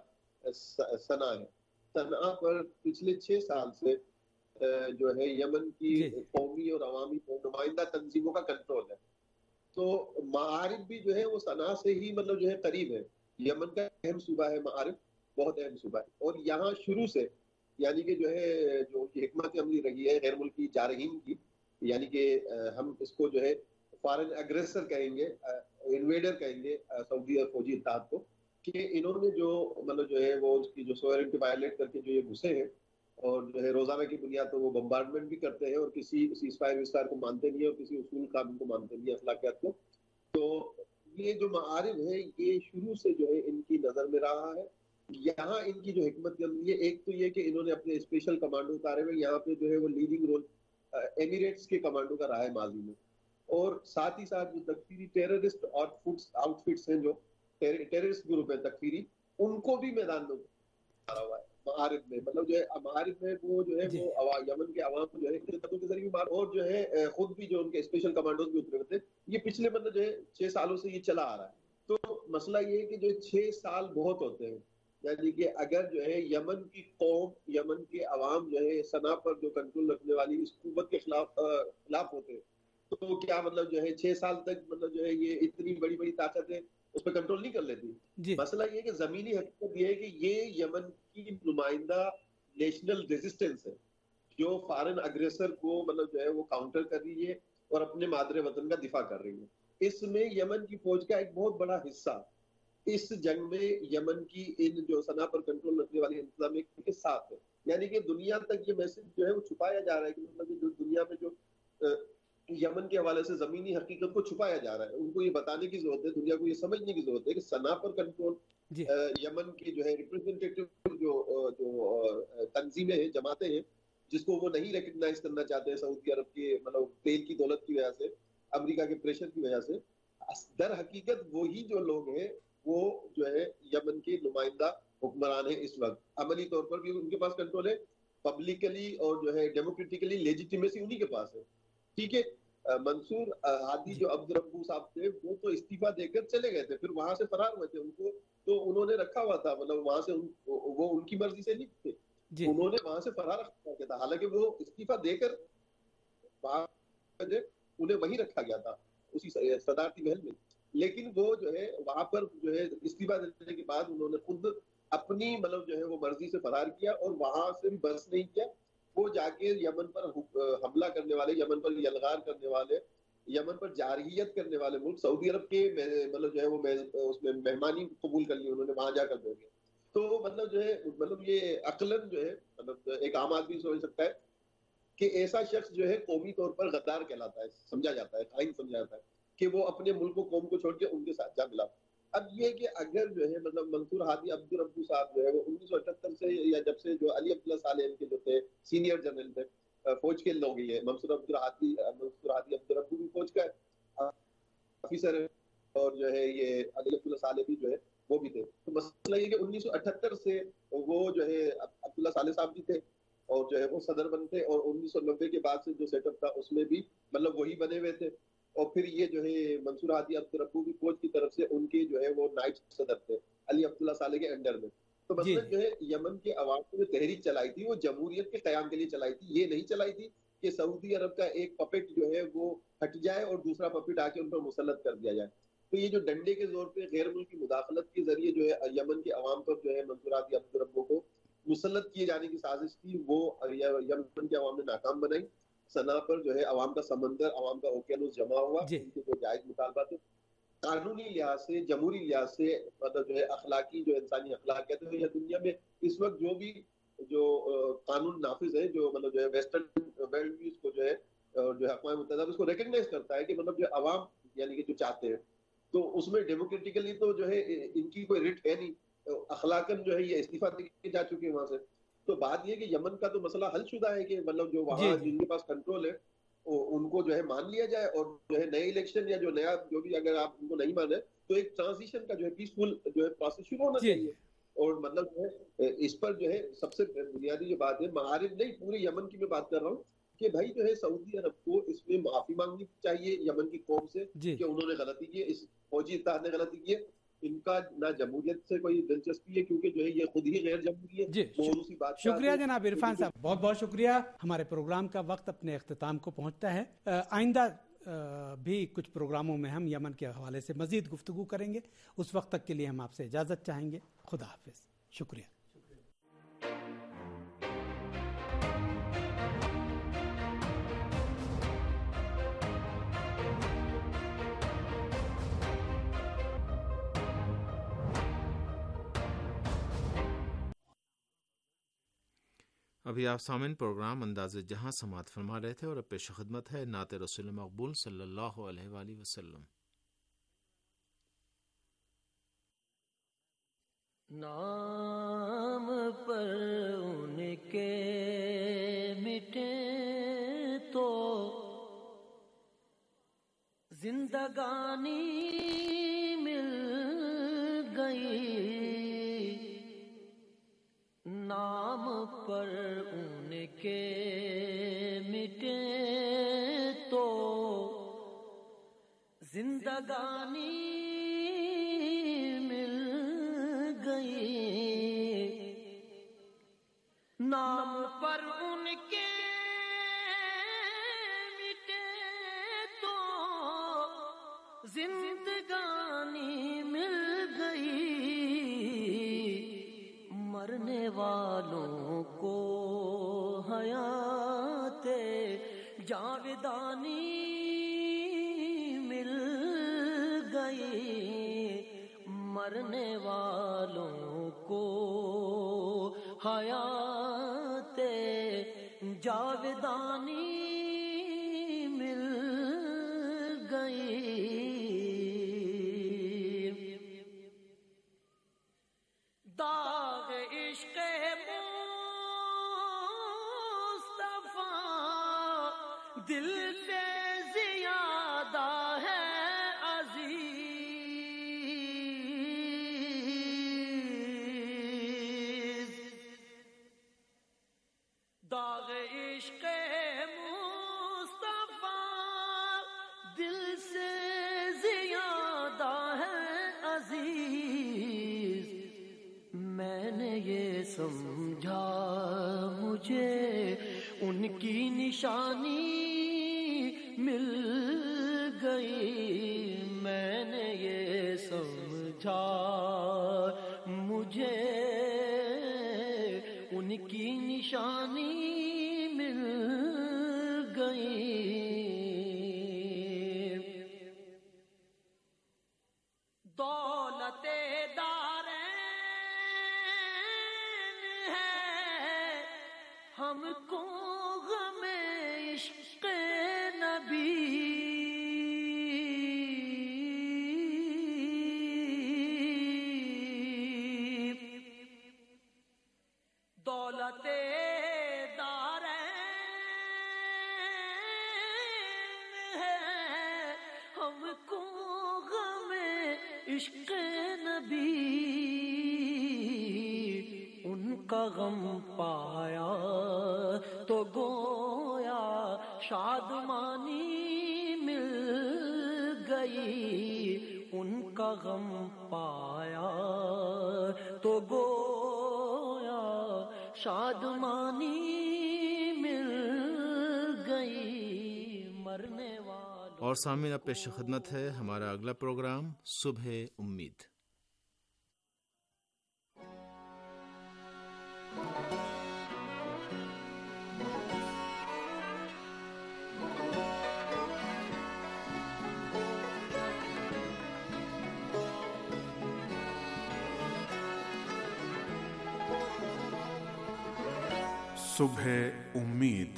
صنعاء ہے، صنعاء پر پچھلے 6 سال سے جو ہے یمن کی قومی اور عوامی نمائندہ تنظیموں کا کنٹرول ہے۔ تو معارف بھی جو ہے وہ صنعاء سے ہی مطلب جو ہے قریب ہے۔ یمن کا اہم صوبہ ہے معارف، بہت اہم صوبہ ہے، اور یہاں شروع سے یعنی کہ جو ہے جو حکمت عملی رہی ہے غیر ملکی جارحین کی، یعنی کہ ہم اس کو جو ہے فارن اگریسر کہیں گے، انویڈر کہیں گے سعودی اور فوجی اتحاد کو، کہ انہوں نے جو مطلب جو ہے وہ اس کی جو سوورنٹی وائلیٹ کر کے جو یہ گھسے ہیں، اور جو ہے روزانہ کی بنیاد پر وہ بمبارڈمنٹ بھی کرتے ہیں، اور کسی سیز فائر وسفائر کو مانتے نہیں ہیں، اور کسی اصول قانون کو مانتے نہیں ہیں، اخلاقیات کو۔ تو یہ جو معارف ہے یہ شروع سے جو ہے ان کی نظر میں رہا ہے، یہاں ان کی جو حکمت عملی ہے، ایک تو یہ کہ انہوں نے اپنے اسپیشل کمانڈو اتارے ہوئے، یہاں پہ جو ہے وہ لیڈنگ رول ایمریٹس کے کمانڈو کا رہا ہے ماضی میں، اور ساتھ ہی ساتھ جو تکفیری ٹیررسٹ آؤٹ فٹس ہیں، جو ٹیررسٹ گروپ ہے تکفیری، ان کو بھی میدان میں اتارا ہوا ہے معارف میں. مطلب جو ہے معارف میں وہ جو ہے وہ یمن کے عوام کو جو ہے خدمتوں کے ذریعے مار، اور جو ہے خود بھی جو ان کے اسپیشل کمانڈوز بھی اترے ہوتے ہیں. یہ پچھلے مطلب جو ہے 6 سالوں سے یہ چلا آ رہا ہے. تو مسئلہ یہ ہے کہ جو 6 سال بہت ہوتے ہیں، یعنی کہ اگر جو ہے یمن کی قوم، یمن کے عوام جو ہے صنع پر جو کنٹرول رکھنے والی اس قوت کے خلاف ہوتے ہیں، تو کیا مطلب جو ہے 6 سال تک مطلب جو ہے یہ اتنی بڑی بڑی طاقتیں اس پہ کنٹرول نہیں کر لیتی؟ مسئلہ یہ کہ زمینی حقیقت یہ ہے کہ یہ یمن کی نمائندہ نیشنل ریزسٹنس ہے، جو فارن اگریسر کو مطلب جو ہے وہ کاؤنٹر کر رہی ہے اور اپنے مادر وطن کا دفاع کر رہی ہے. اس میں یمن کی فوج کا ایک بہت بڑا حصہ اس جنگ میں یمن کی ان جو صنع پر کنٹرول رکھنے والی انتظامیہ کے ساتھ ہے. یعنی کہ دنیا تک یہ میسج جو ہے وہ چھپایا جا رہا ہے کہ مطلب جو دنیا میں جو یمن کے حوالے سے زمینی حقیقت کو چھپایا جا رہا ہے، ان کو یہ بتانے کی ضرورت ہے، دنیا کو یہ سمجھنے کی ضرورت ہے کہ صنع پر کنٹرول یمن کی جو ہے ریپرزینٹیٹیو جو تنظیمیں ہیں، جماعتیں ہیں، جس کو وہ نہیں ریکگنائز کرنا چاہتے ہیں سعودی عرب کے مطلب تیل کی دولت کی وجہ سے، امریکہ کے پریشر کی وجہ سے، در حقیقت وہی جو لوگ ہیں وہ جو ہے یمن کے نمائندہ حکمران ہیں اس وقت. عملی طور پر بھی ان کے پاس کنٹرول ہے، پبلکلی اور جو ہے ڈیموکریٹکلی لیجیٹیمیسی انہی کے پاس ہے. ٹھیک ہے، منصور ہادی جو عبد ربو صاحب تھے وہ تو استعفیٰ دے کر چلے گئے تھے، پھر وہاں سے فرار ہوئے تھے. ان کو تو انہوں نے رکھا ہوا تھا، مطلب وہاں سے وہ ان کی مرضی سے نہیں تھے، انہوں نے وہاں سے فرار رکھا تھا، حالانکہ وہ استعفیٰ دے کر وہاں انہیں وہیں رکھا گیا تھا اسی صدارتی محل میں. لیکن وہ جو ہے وہاں پر جو ہے استعفیٰ دینے کے بعد انہوں نے خود اپنی مطلب جو ہے وہ مرضی سے فرار کیا، اور وہاں سے بھی بس نہیں کیا، وہ جا کے یمن پر حملہ کرنے والے، یمن پر یلغار کرنے والے، یمن پر جارحیت کرنے والے ملک سعودی عرب کے مطلب جو ہے وہ اس میں مہمانی قبول کر لی انہوں نے، وہاں جا کر دے گے. تو مطلب جو ہے مطلب یہ عقلاً جو ہے مطلب ایک عام آدمی سمجھ سکتا ہے کہ ایسا شخص جو ہے قومی طور پر غدار کہلاتا ہے، سمجھا جاتا ہے، خائن سمجھا جاتا ہے کہ وہ اپنے ملک و قوم کو چھوڑ کے ان کے ساتھ جا ملا. اب یہ کہ اگر جو ہے مطلب منصور ہادی عبد ربو صاحب جو ہے وہ 1978 سے یا جب سے جو علی عبداللہ صالح ان کے جو تھے سینئر جنرل تھے، فوج کے لوگ ہی ہے، منصور ہادی عبد ربو بھی فوج کا آفیسر ہے، اور جو ہے یہ علی عبداللہ صالح بھی جو ہے وہ بھی تھے. تو مسئلہ یہ کہ 1978 سے وہ جو ہے عبداللہ صالح صاحب بھی تھے اور جو ہے وہ صدر بنتے، اور 1990 کے بعد سے جو سیٹ اپ تھا اس میں بھی مطلب وہی بنے ہوئے تھے. اور پھر یہ جو ہے منصور ہادی عبد ربو بھی فوج کی طرف سے ان کے جو ہے وہ نائب صدر تھے علی عبداللہ صالح کے انڈر میں. تو مثلا جو ہے یمن کے عوام نے جو تحریک چلائی تھی وہ جمہوریت کے قیام کے لیے چلائی تھی، یہ نہیں چلائی تھی کہ سعودی عرب کا ایک پپٹ جو ہے وہ ہٹ جائے اور دوسرا پپٹ آ کے ان پر مسلط کر دیا جائے. تو یہ جو ڈنڈے کے زور پہ غیر ملکی مداخلت کے ذریعے جو ہے یمن کے عوام پر جو ہے منصور ہادی عبد ربو کو مسلط کیے جانے کی سازش تھی، وہ یمن کے عوام نے ناکام بنائی. صنع پر جو ہے عوام کا سمندر، عوام کا اوکیانوس جمع ہوا، ان کے جو جائز مطالبات تھے قانونی لحاظ سے، جمہوری لحاظ سے، مطلب جو ہے اخلاقی جو انسانی اخلاق کہتے ہیں، یا دنیا میں اس وقت جو بھی جو قانون نافذ ہے، جو مطلب جو ہے ویسٹرن ورلڈ بھی اس کو جو ہے اقوام متحدہ اس کو ریکگنائز کرتا ہے کہ مطلب جو عوام یعنی کہ جو چاہتے ہیں، تو اس میں ڈیموکریٹکلی تو جو ہے ان کی کوئی رٹ ہے نہیں، اخلاقاً جو ہے یہ استعفیٰ دے جا چکے ہیں وہاں سے. تو بات یہ کہ یمن کا تو مسئلہ حل شدہ ہے کہ مطلب جو وہاں جن کے پاس کنٹرول ہے ان کو جو ہے مان لیا جائے، اور جو ہے نئے الیکشن یا جو نیا جو بھی اگر آپ ان کو نہیں مانے تو ایک ٹرانزیشن کا جو ہے پیسفل جو ہے پروسیس شروع ہونا چاہیے. اور مطلب جو ہے اس پر جو ہے سب سے بنیادی جو بات ہے، معارف نہیں پورے یمن کی میں بات کر رہا ہوں کہ بھائی جو ہے سعودی عرب کو اس میں معافی مانگنی چاہیے یمن کی قوم سے کہ انہوں نے غلطی کی ہے، اس فوجی اتحاد نے غلطی کی ہے. ان کا نہ جمہوریت سے کوئی دلچسپی ہے کیونکہ جو ہے یہ خود ہی غیر جمہوری ہے. شکریہ جناب عرفان صاحب، بہت بہت شکریہ. ہمارے پروگرام کا وقت اپنے اختتام کو پہنچتا ہے. آئندہ بھی کچھ پروگراموں میں ہم یمن کے حوالے سے مزید گفتگو کریں گے. اس وقت تک کے لیے ہم آپ سے اجازت چاہیں گے. خدا حافظ. شکریہ. ابھی آپ سامعین پروگرام انداز جہاں سماعت فرما رہے تھے، اور اب پیش خدمت ہے نعت رسول مقبول صلی اللہ علیہ وآلہ وسلم. نام پر ان کے مٹے تو زندگانی مل گئی، نام پر ان کے مٹے تو زندگانی مل گئی، نام پر ان کے مٹے تو زندگانی مل گئی، مرنے والوں کو حیات جاودانی مل گئی، مرنے والوں کو حیات جاودانی مل گئی۔ داغ عشق مصطفیٰ دل سے زیادہ ہے عزیز، داغ عشق مصطفیٰ دل سے زیادہ ہے عزیز، میں نے یہ سمجھا مجھے ان کی نشانی مل گئی، میں نے یہ سمجھا مجھے ان کی نشانی مل گئی۔ دولت ہم کو غم عشق نبی، دولت دارین ہے ہم کو غم عشق نبی، ان کا غم پایا تو گویا شادمانی مل گئی، ان کا غم پایا تو گویا شادمانی مل گئی، مرنے والوں۔ اور سامعین، اب پیش خدمت ہے ہمارا اگلا پروگرام صبح امید۔ صبح امید۔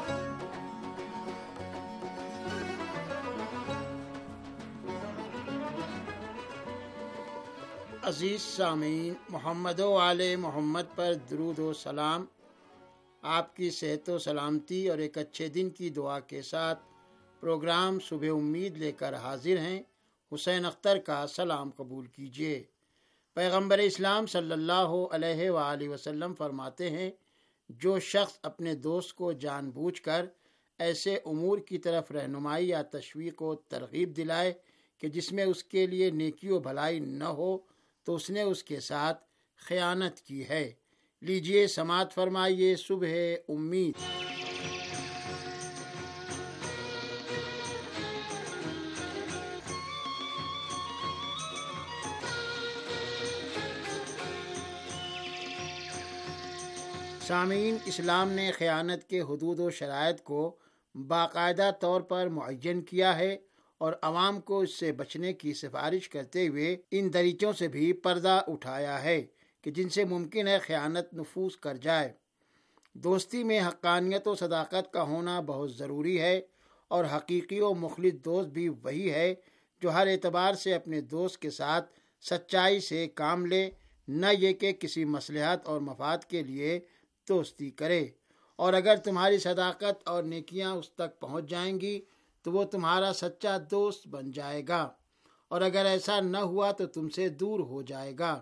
عزیز سامعین، محمد و آل محمد پر درود و سلام۔ آپ کی صحت و سلامتی اور ایک اچھے دن کی دعا کے ساتھ پروگرام صبح امید لے کر حاضر ہیں۔ حسین اختر کا سلام قبول کیجیے۔ پیغمبر اسلام صلی اللہ علیہ وآلہ وسلم فرماتے ہیں، جو شخص اپنے دوست کو جان بوجھ کر ایسے امور کی طرف رہنمائی یا تشویق و ترغیب دلائے کہ جس میں اس کے لیے نیکی و بھلائی نہ ہو تو اس نے اس کے ساتھ خیانت کی ہے۔ لیجئے سماعت فرمائیے صبح امید۔ سامعین، اسلام نے خیانت کے حدود و شرائط کو باقاعدہ طور پر معین کیا ہے اور عوام کو اس سے بچنے کی سفارش کرتے ہوئے ان دریچوں سے بھی پردہ اٹھایا ہے کہ جن سے ممکن ہے خیانت نفوذ کر جائے۔ دوستی میں حقانیت و صداقت کا ہونا بہت ضروری ہے، اور حقیقی و مخلص دوست بھی وہی ہے جو ہر اعتبار سے اپنے دوست کے ساتھ سچائی سے کام لے، نہ یہ کہ کسی مصلحت اور مفاد کے لیے دوستی کرے۔ اور اگر تمہاری صداقت اور نیکیاں اس تک پہنچ جائیں گی تو وہ تمہارا سچا دوست بن جائے گا، اور اگر ایسا نہ ہوا تو تم سے دور ہو جائے گا۔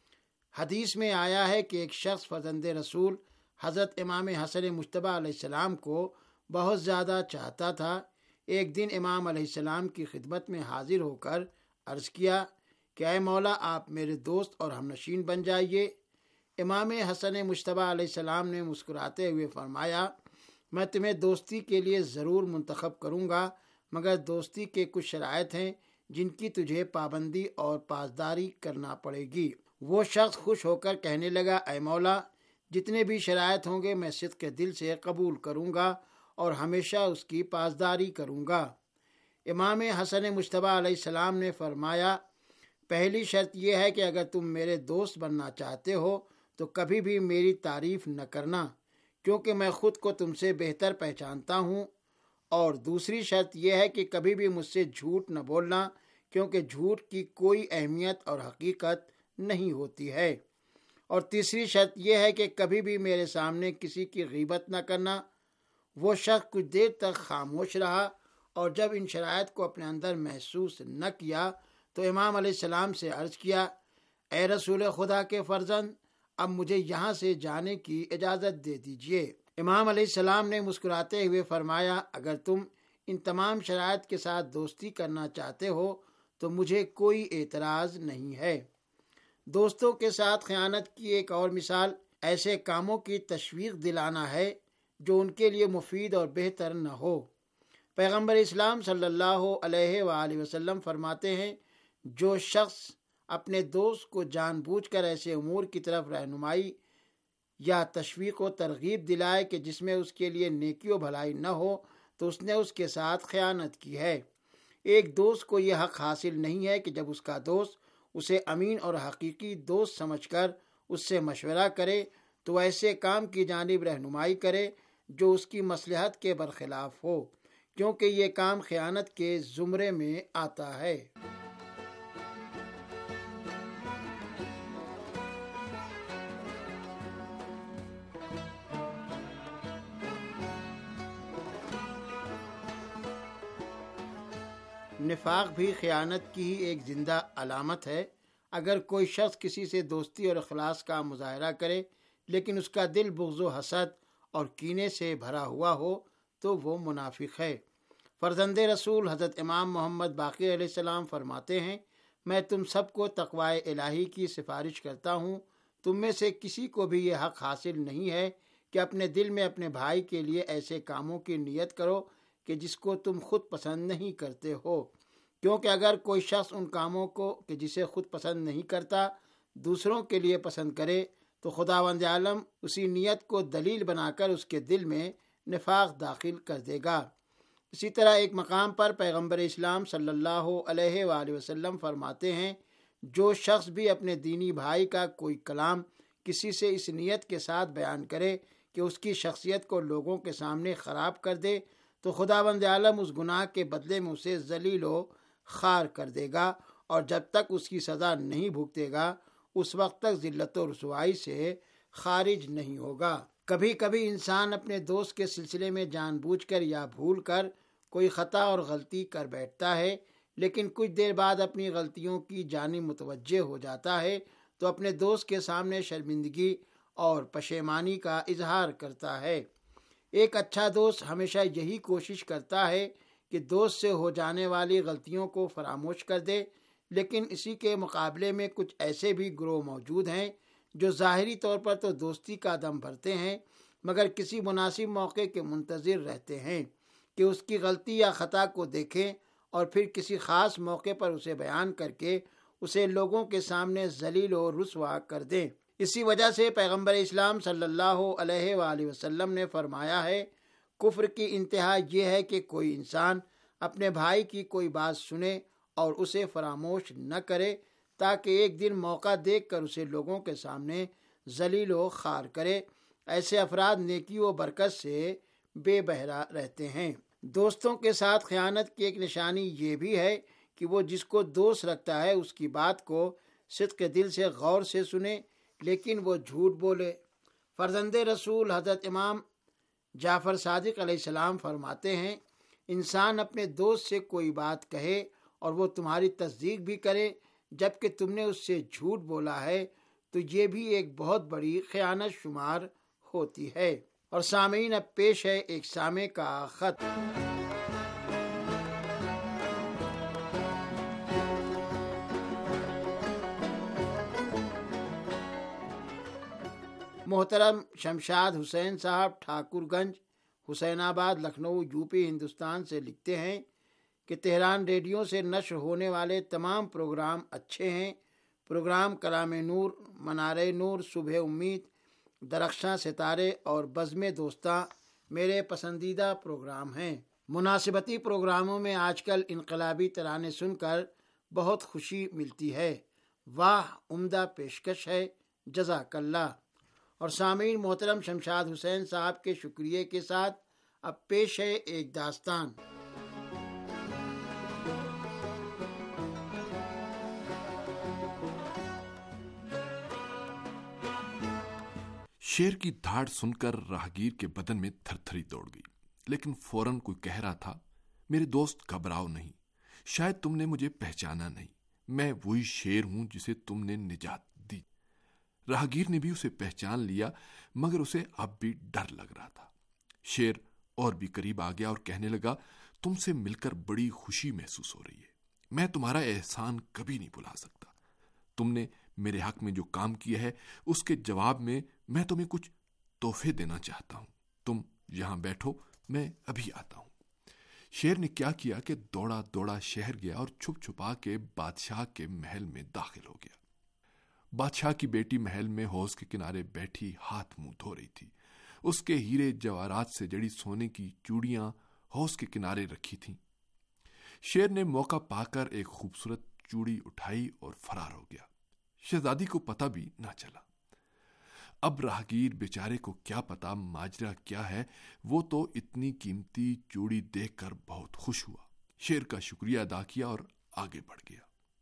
حدیث میں آیا ہے کہ ایک شخص فرزند رسول حضرت امام حسن مجتبی علیہ السلام کو بہت زیادہ چاہتا تھا۔ ایک دن امام علیہ السلام کی خدمت میں حاضر ہو کر عرض کیا کہ اے مولا، آپ میرے دوست اور ہمنشین بن جائیے۔ امام حسن مجتبی علیہ السلام نے مسکراتے ہوئے فرمایا، میں تمہیں دوستی کے لیے ضرور منتخب کروں گا، مگر دوستی کے کچھ شرائط ہیں جن کی تجھے پابندی اور پاسداری کرنا پڑے گی۔ وہ شخص خوش ہو کر کہنے لگا، اے مولا، جتنے بھی شرائط ہوں گے میں صدق دل سے قبول کروں گا اور ہمیشہ اس کی پاسداری کروں گا۔ امام حسن مجتبی علیہ السلام نے فرمایا، پہلی شرط یہ ہے کہ اگر تم میرے دوست بننا چاہتے ہو تو کبھی بھی میری تعریف نہ کرنا، کیونکہ میں خود کو تم سے بہتر پہچانتا ہوں، اور دوسری شرط یہ ہے کہ کبھی بھی مجھ سے جھوٹ نہ بولنا، کیونکہ جھوٹ کی کوئی اہمیت اور حقیقت نہیں ہوتی ہے، اور تیسری شرط یہ ہے کہ کبھی بھی میرے سامنے کسی کی غیبت نہ کرنا۔ وہ شخص کچھ دیر تک خاموش رہا، اور جب ان شرائط کو اپنے اندر محسوس نہ کیا تو امام علیہ السلام سے عرض کیا، اے رسول خدا کے فرزند، اب مجھے یہاں سے جانے کی اجازت دے دیجیے۔ امام علیہ السلام نے مسکراتے ہوئے فرمایا، اگر تم ان تمام شرائط کے ساتھ دوستی کرنا چاہتے ہو تو مجھے کوئی اعتراض نہیں ہے۔ دوستوں کے ساتھ خیانت کی ایک اور مثال ایسے کاموں کی تشویق دلانا ہے جو ان کے لیے مفید اور بہتر نہ ہو۔ پیغمبر اسلام صلی اللہ علیہ وآلہ وسلم فرماتے ہیں، جو شخص اپنے دوست کو جان بوجھ کر ایسے امور کی طرف رہنمائی یا تشویق و ترغیب دلائے کہ جس میں اس کے لیے نیکی و بھلائی نہ ہو تو اس نے اس کے ساتھ خیانت کی ہے۔ ایک دوست کو یہ حق حاصل نہیں ہے کہ جب اس کا دوست اسے امین اور حقیقی دوست سمجھ کر اس سے مشورہ کرے تو ایسے کام کی جانب رہنمائی کرے جو اس کی مصلحت کے برخلاف ہو، کیونکہ یہ کام خیانت کے زمرے میں آتا ہے۔ نفاق بھی خیانت کی ہی ایک زندہ علامت ہے۔ اگر کوئی شخص کسی سے دوستی اور اخلاص کا مظاہرہ کرے لیکن اس کا دل بغض و حسد اور کینے سے بھرا ہوا ہو تو وہ منافق ہے۔ فرزند رسول حضرت امام محمد باقر علیہ السلام فرماتے ہیں، میں تم سب کو تقوی الہی کی سفارش کرتا ہوں، تم میں سے کسی کو بھی یہ حق حاصل نہیں ہے کہ اپنے دل میں اپنے بھائی کے لیے ایسے کاموں کی نیت کرو کہ جس کو تم خود پسند نہیں کرتے ہو، کیونکہ اگر کوئی شخص ان کاموں کو کہ جسے خود پسند نہیں کرتا دوسروں کے لیے پسند کرے تو خداوند عالم اسی نیت کو دلیل بنا کر اس کے دل میں نفاق داخل کر دے گا۔ اسی طرح ایک مقام پر پیغمبر اسلام صلی اللہ علیہ وآلہ وسلم فرماتے ہیں، جو شخص بھی اپنے دینی بھائی کا کوئی کلام کسی سے اس نیت کے ساتھ بیان کرے کہ اس کی شخصیت کو لوگوں کے سامنے خراب کر دے تو خداوند عالم اس گناہ کے بدلے میں اسے ذلیل و خوار کر دے گا، اور جب تک اس کی سزا نہیں بھگتے گا اس وقت تک ذلت و رسوائی سے خارج نہیں ہوگا۔ کبھی کبھی انسان اپنے دوست کے سلسلے میں جان بوجھ کر یا بھول کر کوئی خطا اور غلطی کر بیٹھتا ہے، لیکن کچھ دیر بعد اپنی غلطیوں کی جانب متوجہ ہو جاتا ہے تو اپنے دوست کے سامنے شرمندگی اور پشیمانی کا اظہار کرتا ہے۔ ایک اچھا دوست ہمیشہ یہی کوشش کرتا ہے کہ دوست سے ہو جانے والی غلطیوں کو فراموش کر دے، لیکن اسی کے مقابلے میں کچھ ایسے بھی گروہ موجود ہیں جو ظاہری طور پر تو دوستی کا دم بھرتے ہیں مگر کسی مناسب موقع کے منتظر رہتے ہیں کہ اس کی غلطی یا خطا کو دیکھیں اور پھر کسی خاص موقع پر اسے بیان کر کے اسے لوگوں کے سامنے ذلیل و رسوا کر دیں۔ اسی وجہ سے پیغمبر اسلام صلی اللہ علیہ وآلہ وسلم نے فرمایا ہے، کفر کی انتہا یہ ہے کہ کوئی انسان اپنے بھائی کی کوئی بات سنے اور اسے فراموش نہ کرے تاکہ ایک دن موقع دیکھ کر اسے لوگوں کے سامنے ذلیل و خوار کرے۔ ایسے افراد نیکی و برکت سے بے بہرا رہتے ہیں۔ دوستوں کے ساتھ خیانت کی ایک نشانی یہ بھی ہے کہ وہ جس کو دوست رکھتا ہے اس کی بات کو صدق دل سے غور سے سنے لیکن وہ جھوٹ بولے۔ فرزند رسول حضرت امام جعفر صادق علیہ السلام فرماتے ہیں، انسان اپنے دوست سے کوئی بات کہے اور وہ تمہاری تصدیق بھی کرے جبکہ تم نے اس سے جھوٹ بولا ہے تو یہ بھی ایک بہت بڑی خیانت شمار ہوتی ہے۔ اور سامعین، اب پیش ہے ایک سامع کا خط۔ محترم شمشاد حسین صاحب ٹھاکر گنج، حسین آباد، لکھنؤ، یو پی، ہندوستان سے لکھتے ہیں کہ تہران ریڈیو سے نشر ہونے والے تمام پروگرام اچھے ہیں۔ پروگرام کلام نور، منار نور، صبح امید، درخشاں ستارے اور بزم دوستاں میرے پسندیدہ پروگرام ہیں۔ مناسبتی پروگراموں میں آج کل انقلابی ترانے سن کر بہت خوشی ملتی ہے۔ واہ، عمدہ پیشکش ہے، جزاک اللہ۔ اور سامعین، محترم شمشاد حسین صاحب کے شکریہ کے ساتھ اب پیش ہے ایک داستان۔ شیر کی دھاڑ سن کر راہگیر کے بدن میں تھر تھری دوڑ گئی، لیکن فوراً کوئی کہہ رہا تھا، میرے دوست گھبراؤ نہیں، شاید تم نے مجھے پہچانا نہیں، میں وہی شیر ہوں جسے تم نے نجات دی۔ راہگیر نے بھی اسے پہچان لیا، مگر اسے اب بھی ڈر لگ رہا تھا۔ شیر اور بھی قریب آ گیا اور کہنے لگا، تم سے مل کر بڑی خوشی محسوس ہو رہی ہے، میں تمہارا احسان کبھی نہیں بھلا سکتا۔ تم نے میرے حق میں جو کام کیا ہے اس کے جواب میں میں تمہیں کچھ تحفے دینا چاہتا ہوں، تم یہاں بیٹھو، میں ابھی آتا ہوں۔ شیر نے کیا کیا کہ دوڑا دوڑا شہر گیا اور چھپ چھپا کے بادشاہ کے محل میں داخل ہو گیا۔ بادشاہ کی بیٹی محل میں حوض کے کنارے بیٹھی ہاتھ منہ دھو رہی تھی۔ اس کے ہیرے جواہرات سے جڑی سونے کی چوڑیاں حوض کے کنارے رکھی تھیں۔ شیر نے موقع پا کر ایک خوبصورت چوڑی اٹھائی اور فرار ہو گیا۔ شہزادی کو پتہ بھی نہ چلا۔ اب راہگیر بیچارے کو کیا پتا ماجرا کیا ہے، وہ تو اتنی قیمتی چوڑی دیکھ کر بہت خوش ہوا، شیر کا شکریہ ادا کیا اور آگے بڑھ گیا۔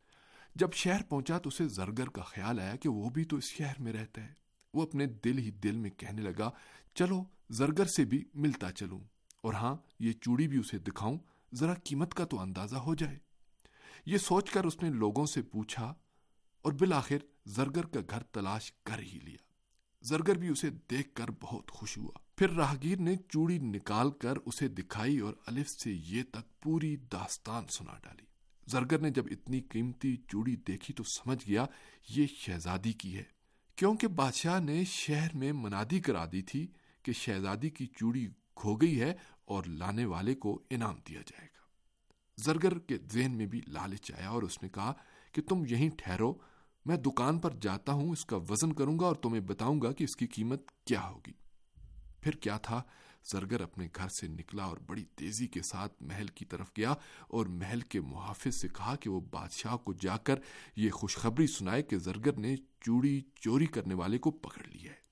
جب شہر پہنچا تو اسے زرگر کا خیال آیا کہ وہ بھی تو اس شہر میں رہتا ہے۔ وہ اپنے دل ہی دل میں کہنے لگا، چلو زرگر سے بھی ملتا چلوں، اور ہاں یہ چوڑی بھی اسے دکھاؤں، ذرا قیمت کا تو اندازہ ہو جائے۔ یہ سوچ کر اس نے لوگوں سے پوچھا اور بالآخر زرگر کا گھر تلاش کر ہی لیا۔ زرگر بھی اسے دیکھ کر بہت خوش ہوا۔ پھر راہگیر نے چوڑی نکال کر اسے دکھائی اور الف سے یہ تک پوری داستان سنا ڈالی۔ زرگر نے جب اتنی قیمتی چوڑی دیکھی تو سمجھ گیا یہ شہزادی کی ہے، کیونکہ بادشاہ نے شہر میں منادی کرا دی تھی کہ شہزادی کی چوڑی کھو گئی ہے اور لانے والے کو انعام دیا جائے گا۔ زرگر کے ذہن میں بھی لالچ آیا اور اس نے کہا کہ تم یہیں ٹھہرو، میں دکان پر جاتا ہوں، اس کا وزن کروں گا اور تمہیں بتاؤں گا کہ اس کی قیمت کیا ہوگی۔ پھر کیا تھا، زرگر اپنے گھر سے نکلا اور بڑی تیزی کے ساتھ محل کی طرف گیا اور محل کے محافظ سے کہا کہ وہ بادشاہ کو جا کر یہ خوشخبری سنائے کہ زرگر نے چوڑی چوری کرنے والے کو پکڑ لیا ہے۔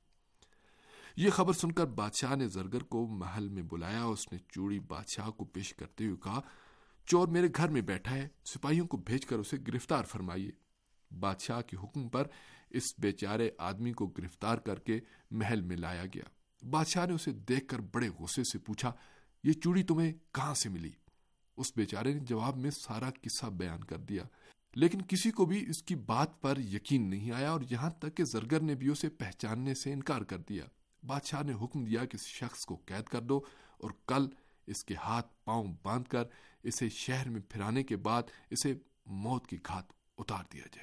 یہ خبر سن کر بادشاہ نے زرگر کو محل میں بلایا، اس نے چوڑی بادشاہ کو پیش کرتے ہوئے کہا، چور میرے گھر میں بیٹھا ہے، سپاہیوں کو بھیج کر اسے گرفتار فرمائیے۔ بادشاہ کے حکم پر اس بیچارے آدمی کو گرفتار کر کے محل میں لایا گیا۔ بادشاہ نے اسے دیکھ کر بڑے غصے سے پوچھا، یہ چوڑی تمہیں کہاں سے ملی؟ اس بیچارے نے جواب میں سارا قصہ بیان کر دیا، لیکن کسی کو بھی اس کی بات پر یقین نہیں آیا اور یہاں تک کہ زرگر نے بھی اسے پہچاننے سے انکار کر دیا۔ بادشاہ نے حکم دیا کہ اس شخص کو قید کر دو اور کل اس کے ہاتھ پاؤں باندھ کر اسے شہر میں پھرانے کے بعد اسے موت کی گھاٹ اتار دیا جائے۔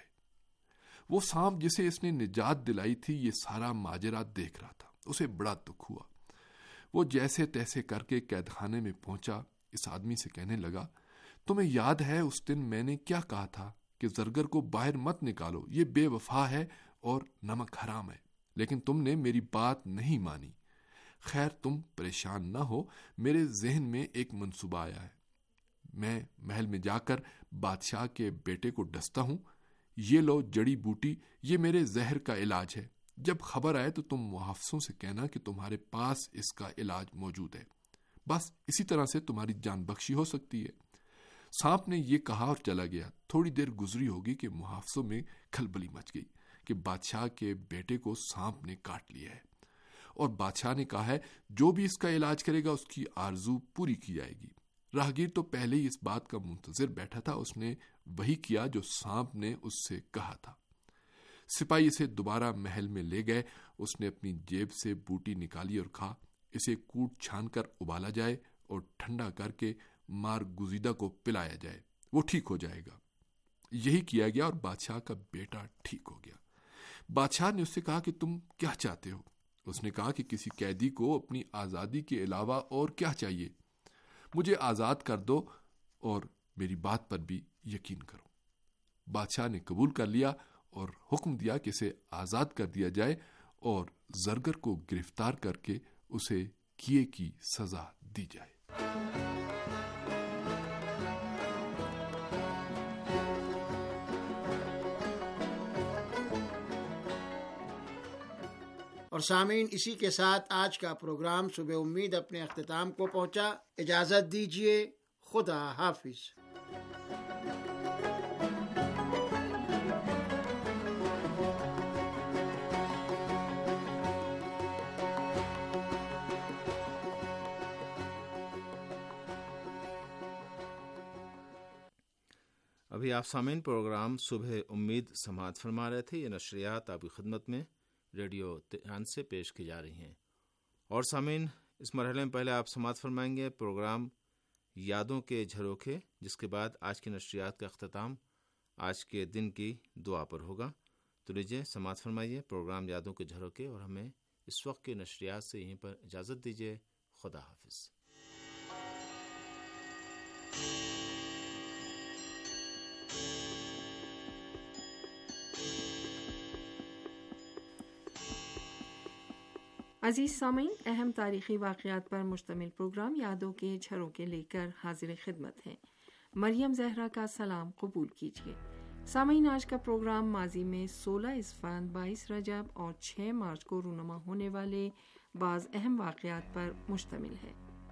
وہ سانپ جسے اس نے نجات دلائی تھی یہ سارا ماجرا دیکھ رہا تھا، اسے بڑا دکھ ہوا۔ وہ جیسے تیسے کر کے قید خانے میں پہنچا، اس آدمی سے کہنے لگا، تمہیں یاد ہے اس دن میں نے کیا کہا تھا کہ زرگر کو باہر مت نکالو، یہ بے وفا ہے اور نمک حرام ہے، لیکن تم نے میری بات نہیں مانی۔ خیر تم پریشان نہ ہو، میرے ذہن میں ایک منصوبہ آیا ہے، میں محل میں جا کر بادشاہ کے بیٹے کو ڈستا ہوں، یہ لو جڑی بوٹی، یہ میرے زہر کا علاج ہے، جب خبر آئے تو تم محافظوں سے کہنا کہ تمہارے پاس اس کا علاج موجود ہے، بس اسی طرح سے تمہاری جان بخشی ہو سکتی ہے۔ سانپ نے یہ کہا اور چلا گیا۔ تھوڑی دیر گزری ہوگی کہ محافظوں میں کھلبلی مچ گئی کہ بادشاہ کے بیٹے کو سانپ نے کاٹ لیا ہے، اور بادشاہ نے کہا ہے جو بھی اس کا علاج کرے گا اس کی آرزو پوری کی جائے گی۔ راہگیر تو پہلے ہی اس بات کا منتظر بیٹھا تھا، اس نے وہی کیا جو سانپ نے اس سے کہا تھا۔ سپاہی اسے دوبارہ محل میں لے گئے، اس نے اپنی جیب سے بوٹی نکالی اور کہا اسے کوٹ چھان کر ابالا جائے اور ٹھنڈا کر کے مار گزیدہ کو پلایا جائے، وہ ٹھیک ہو جائے گا۔ یہی کیا گیا اور بادشاہ کا بیٹا ٹھیک ہو گیا۔ بادشاہ نے اس سے کہا کہ تم کیا چاہتے ہو؟ اس نے کہا کہ کسی قیدی کو اپنی آزادی کے علاوہ اور کیا چاہیے؟ مجھے آزاد کر دو اور میری بات پر بھی یقین کرو۔ بادشاہ نے قبول کر لیا اور حکم دیا کہ اسے آزاد کر دیا جائے اور زرگر کو گرفتار کر کے اسے کیے کی سزا دی جائے۔ اور سامعین، اسی کے ساتھ آج کا پروگرام صبح امید اپنے اختتام کو پہنچا۔ اجازت دیجیے، خدا حافظ۔ ابھی آپ سامعین پروگرام صبح امید سماعت فرما رہے تھے۔ یہ نشریات آپ کی خدمت میں ریڈیو تہران سے پیش کی جا رہی ہیں۔ اور سامعین، اس مرحلے میں پہلے آپ سماعت فرمائیں گے پروگرام یادوں کے جھروکے، جس کے بعد آج کی نشریات کا اختتام آج کے دن کی دعا پر ہوگا۔ تو لیجیے سماعت فرمائیے پروگرام یادوں کے جھروکے، اور ہمیں اس وقت کے نشریات سے یہیں پر اجازت دیجیے۔ خدا حافظ۔ عزیز سامعین، اہم تاریخی واقعات پر مشتمل پروگرام یادوں کے جھروکے لے کر حاضر خدمت ہیں۔ مریم زہرا کا سلام قبول کیجیے۔ سامعین، آج کا پروگرام ماضی میں 16 اسفند، 22 رجب اور 6 مارچ کو رونما ہونے والے بعض اہم واقعات پر مشتمل ہے۔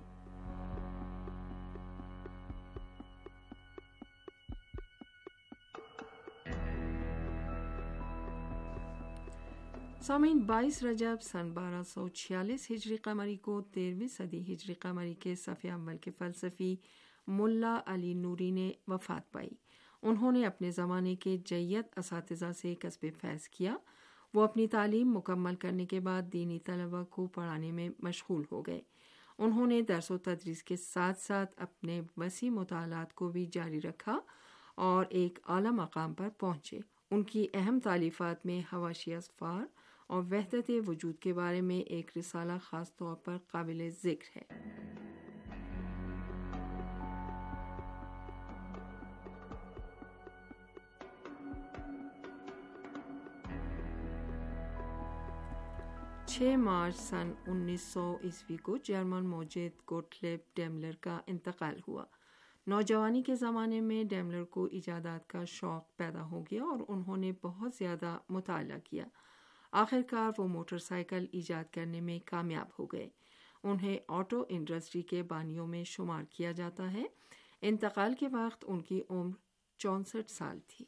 سامعین، 22 رجب سن 1246 ہجری قمری کو 13ویں صدی ہجری قمری کے صف اول کے فلسفی ملا علی نوری نے وفات پائی۔ انہوں نے اپنے زمانے کے جید اساتذہ سے کسب فیض کیا۔ وہ اپنی تعلیم مکمل کرنے کے بعد دینی طلبہ کو پڑھانے میں مشغول ہو گئے۔ انہوں نے درس و تدریس کے ساتھ ساتھ اپنے وسیع مطالعات کو بھی جاری رکھا اور ایک اعلیٰ مقام پر پہنچے۔ ان کی اہم تالیفات میں حواشی اسفار اور وحدت وجود کے بارے میں ایک رسالہ خاص طور پر قابل ذکر ہے۔ چھ مارچ سن 1900 عیسوی کو جرمن موجد گوٹلیب ڈیملر کا انتقال ہوا۔ نوجوانی کے زمانے میں ڈیملر کو ایجادات کا شوق پیدا ہو گیا اور انہوں نے بہت زیادہ مطالعہ کیا۔ آخر کار وہ موٹر سائیکل ایجاد کرنے میں کامیاب ہو گئے۔ انہیں آٹو انڈسٹری کے بانیوں میں شمار کیا جاتا ہے۔ انتقال کے وقت ان کی عمر 64 سال تھی۔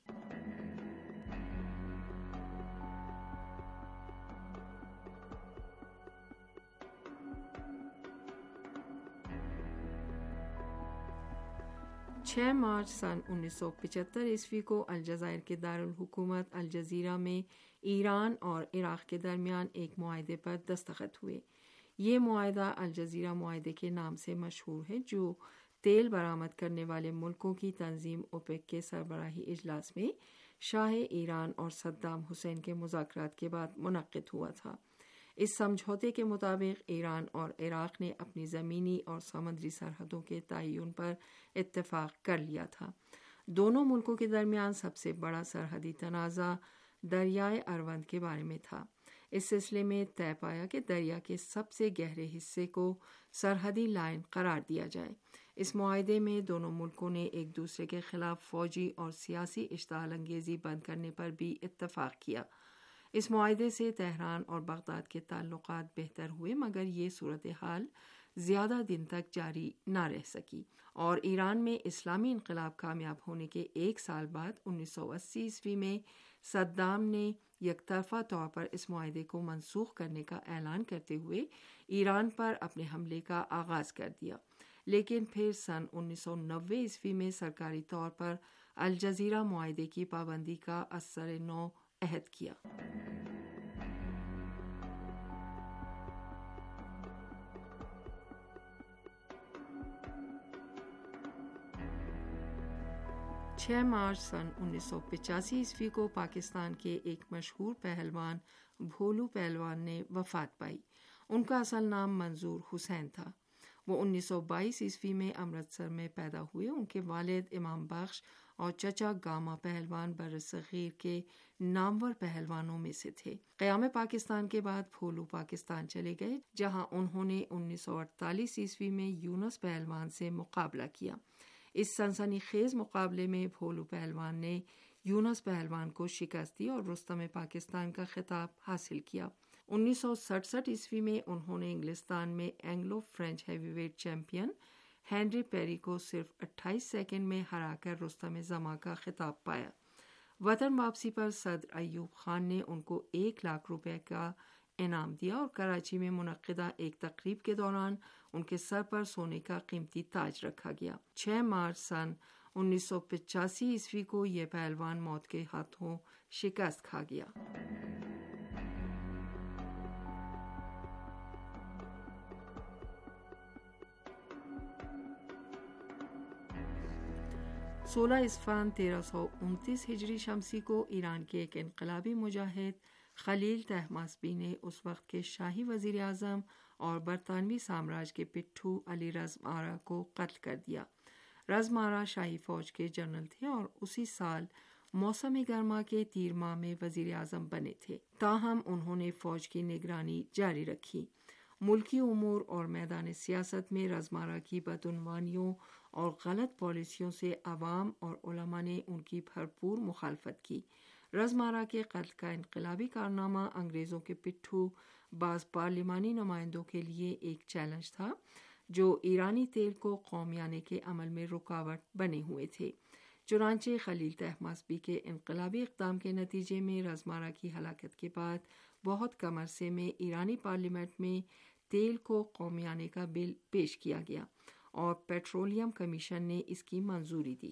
چھ مارچ سن 1975 عیسوی کو الجزائر کے دارالحکومت الجزیرہ میں ایران اور عراق کے درمیان ایک معاہدے پر دستخط ہوئے۔ یہ معاہدہ الجزیرہ معاہدے کے نام سے مشہور ہے، جو تیل برآمد کرنے والے ملکوں کی تنظیم اوپیک کے سربراہی اجلاس میں شاہ ایران اور صدام حسین کے مذاکرات کے بعد منعقد ہوا تھا۔ اس سمجھوتے کے مطابق ایران اور عراق نے اپنی زمینی اور سمندری سرحدوں کے تعین پر اتفاق کر لیا تھا۔ دونوں ملکوں کے درمیان سب سے بڑا سرحدی تنازع دریائے اروند کے بارے میں تھا۔ اس سلسلے میں طے پایا کہ دریا کے سب سے گہرے حصے کو سرحدی لائن قرار دیا جائے۔ اس معاہدے میں دونوں ملکوں نے ایک دوسرے کے خلاف فوجی اور سیاسی اشتعال انگیزی بند کرنے پر بھی اتفاق کیا۔ اس معاہدے سے تہران اور بغداد کے تعلقات بہتر ہوئے، مگر یہ صورتحال زیادہ دن تک جاری نہ رہ سکی، اور ایران میں اسلامی انقلاب کامیاب ہونے کے 1 سال بعد 1980 عیسوی میں صدام نے یک طرفہ طور پر اس معاہدے کو منسوخ کرنے کا اعلان کرتے ہوئے ایران پر اپنے حملے کا آغاز کر دیا، لیکن پھر سن 1990 عیسوی میں سرکاری طور پر الجزیرہ معاہدے کی پابندی کا ازسر نو عہد کیا۔ مارچ سن 1985 عیسوی کو پاکستان کے ایک مشہور پہلوان بھولو پہلوان نے وفات پائی۔ ان کا اصل نام منظور حسین تھا۔ وہ 1922 عیسوی میں امرتسر میں پیدا ہوئے۔ ان کے والد امام بخش اور چچا گاما پہلوان برصغیر کے نامور پہلوانوں میں سے تھے۔ قیام پاکستان کے بعد بھولو پاکستان چلے گئے، جہاں انہوں نے 1948 عیسوی میں یونس پہلوان سے مقابلہ کیا۔ اس سنسنی خیز مقابلے میں بھولو پہلوان نے یونس پہلوان کو شکست دی اور رستم پاکستان کا خطاب حاصل کیا۔ 1967 عیسوی میں انہوں نے انگلستان میں Anglo French heavyweight champion Henry Perry کو صرف 28 سیکنڈ میں ہرا کر رستم زماں کا خطاب پایا۔ وطن واپسی پر صدر ایوب خان نے ان کو 1 لاکھ روپے کا انعام دیا اور کراچی میں منعقدہ ایک تقریب کے دوران ان کے سر پر سونے کا قیمتی تاج رکھا گیا۔ 6 مارچ سن 1985 عیسوی کو یہ پہلوان موت کے ہاتھوں شکست کھا گیا۔ سولہ اسفند 1329 ہجری شمسی کو ایران کے ایک انقلابی مجاہد خلیل طہماسبی نے اس وقت کے شاہی وزیر اعظم اور برطانوی سامراج کے پٹھو علی رزم آرا کو قتل کر دیا۔ رزم آرا شاہی فوج کے جنرل تھے اور اسی سال موسم گرما کے تیر ماہ میں وزیر اعظم بنے تھے، تاہم انہوں نے فوج کی نگرانی جاری رکھی۔ ملکی امور اور میدان سیاست میں رزم آرا کی بدعنوانیوں اور غلط پالیسیوں سے عوام اور علماء نے ان کی بھرپور مخالفت کی۔ رزم آرا کے قتل کا انقلابی کارنامہ انگریزوں کے پٹھو بعض پارلیمانی نمائندوں کے لیے ایک چیلنج تھا جو ایرانی تیل کو قومیانے کے عمل میں رکاوٹ بنے ہوئے تھے۔ چنانچہ خلیل طہماسبی کے انقلابی اقدام کے نتیجے میں رزم آرا کی ہلاکت کے بعد بہت کم عرصے میں ایرانی پارلیمنٹ میں تیل کو قومیانے کا بل پیش کیا گیا اور پیٹرولیم کمیشن نے اس کی منظوری دی۔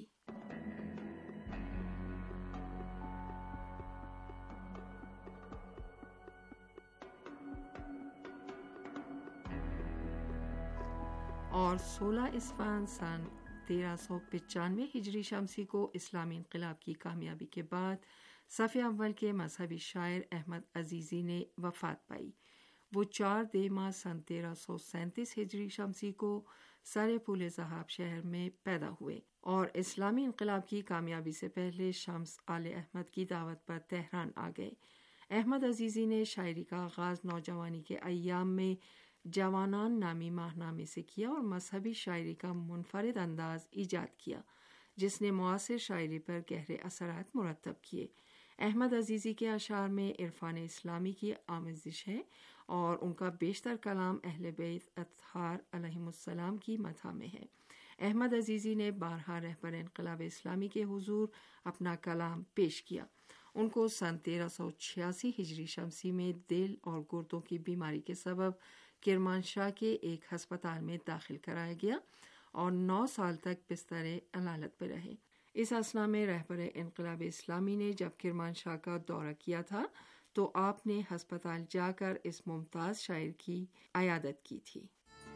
اور 16 اسفند سن 1395 ہجری شمسی کو اسلامی انقلاب کی کامیابی کے بعد صف اول کے مذہبی شاعر احمد عزیزی نے وفات پائی۔ وہ 4 دیما سن 1337 ہجری شمسی کو سر پول ذہاب شہر میں پیدا ہوئے اور اسلامی انقلاب کی کامیابی سے پہلے شمس آل احمد کی دعوت پر تہران آ گئے۔ احمد عزیزی نے شاعری کا آغاز نوجوانی کے ایام میں جوانان نامی ماہنامے سے کیا اور مذہبی شاعری کا منفرد انداز ایجاد کیا جس نے معاصر شاعری پر گہرے اثرات مرتب کیے۔ احمد عزیزی کے اشعار میں عرفان اسلامی کی آمیزش ہے اور ان کا بیشتر کلام اہل بیت اطہار علیہم السلام کی مدح میں ہے۔ احمد عزیزی نے بارہا رہبر انقلاب اسلامی کے حضور اپنا کلام پیش کیا۔ ان کو سن 1386 ہجری شمسی میں دل اور گردوں کی بیماری کے سبب کرمانشاہ کے ایک ہسپتال میں داخل کرایا گیا اور 9 سال تک بستر علالت پہ رہے۔ اس اثنا میں رہبر انقلاب اسلامی نے جب کرمانشاہ کا دورہ کیا تھا تو آپ نے ہسپتال جا کر اس ممتاز شاعر کی عیادت کی تھی۔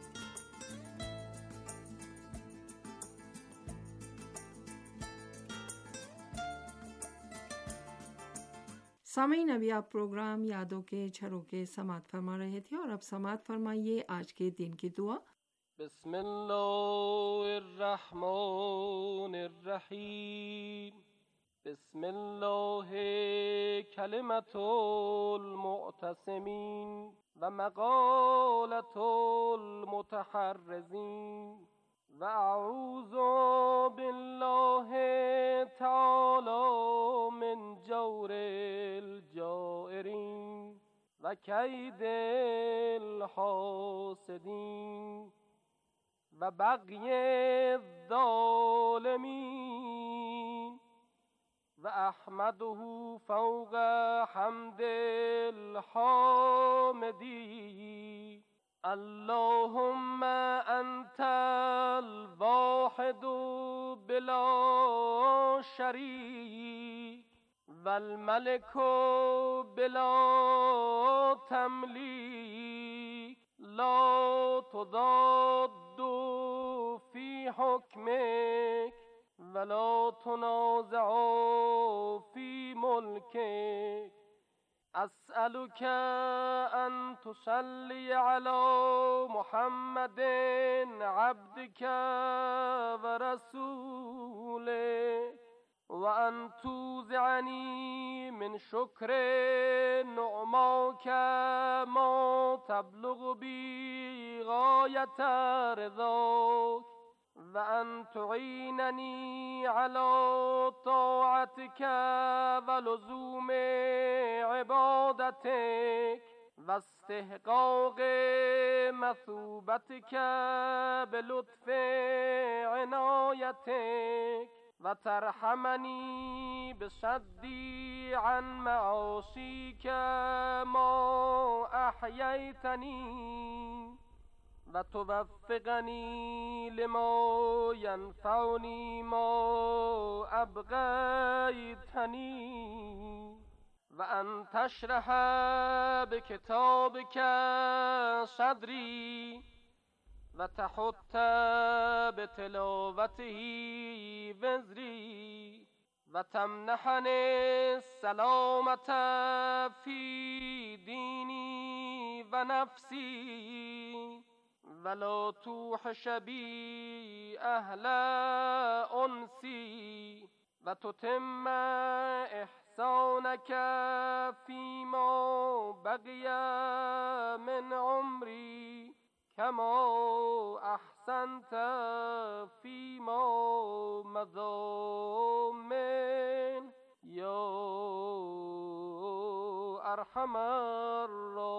سامعین، ابھی آپ پروگرام یادوں کے جھروکے سماعت فرما رہے تھے اور اب سماعت فرمائیے آج کے دن کی دعا۔ بسم اللہ الرحمن الرحیم۔ بسم اللہ کلمۃ المعتصمین و مقالۃ المتحرزین و اعوذ باللہ تعالی من جور الجائرین و کید الحاسدین و بغی الظالمین و احمده فوق حمد الحامدین. اللهم انت الواحد بلا شریک و الملك بلا تملیک لا تضاد فی حکمک ولا تنازع فی ملکک. اسألك ان تصلي على محمد عبدك ورسولك وان توزعني من شكر نعماك ما تبلغ بي غاية رضاك وأن تعينني على طاعتك ولزوم عبادتك واستحقاق مثوبتك بلطف عنايتك وترحمني بصدي عن معاصيك ما أحييتني وتوفقني لما ينفعني ما أبغيتني وأن تشرح بكتابك صدري وتحط بتلاوته وزري وتمنحني السلامة في ديني ونفسي ولا توحش بي أهل أنسي وتتم إحسانك فيما بقي من عمري كما أحسنت فيما مضى من يا أرحم الراحمين.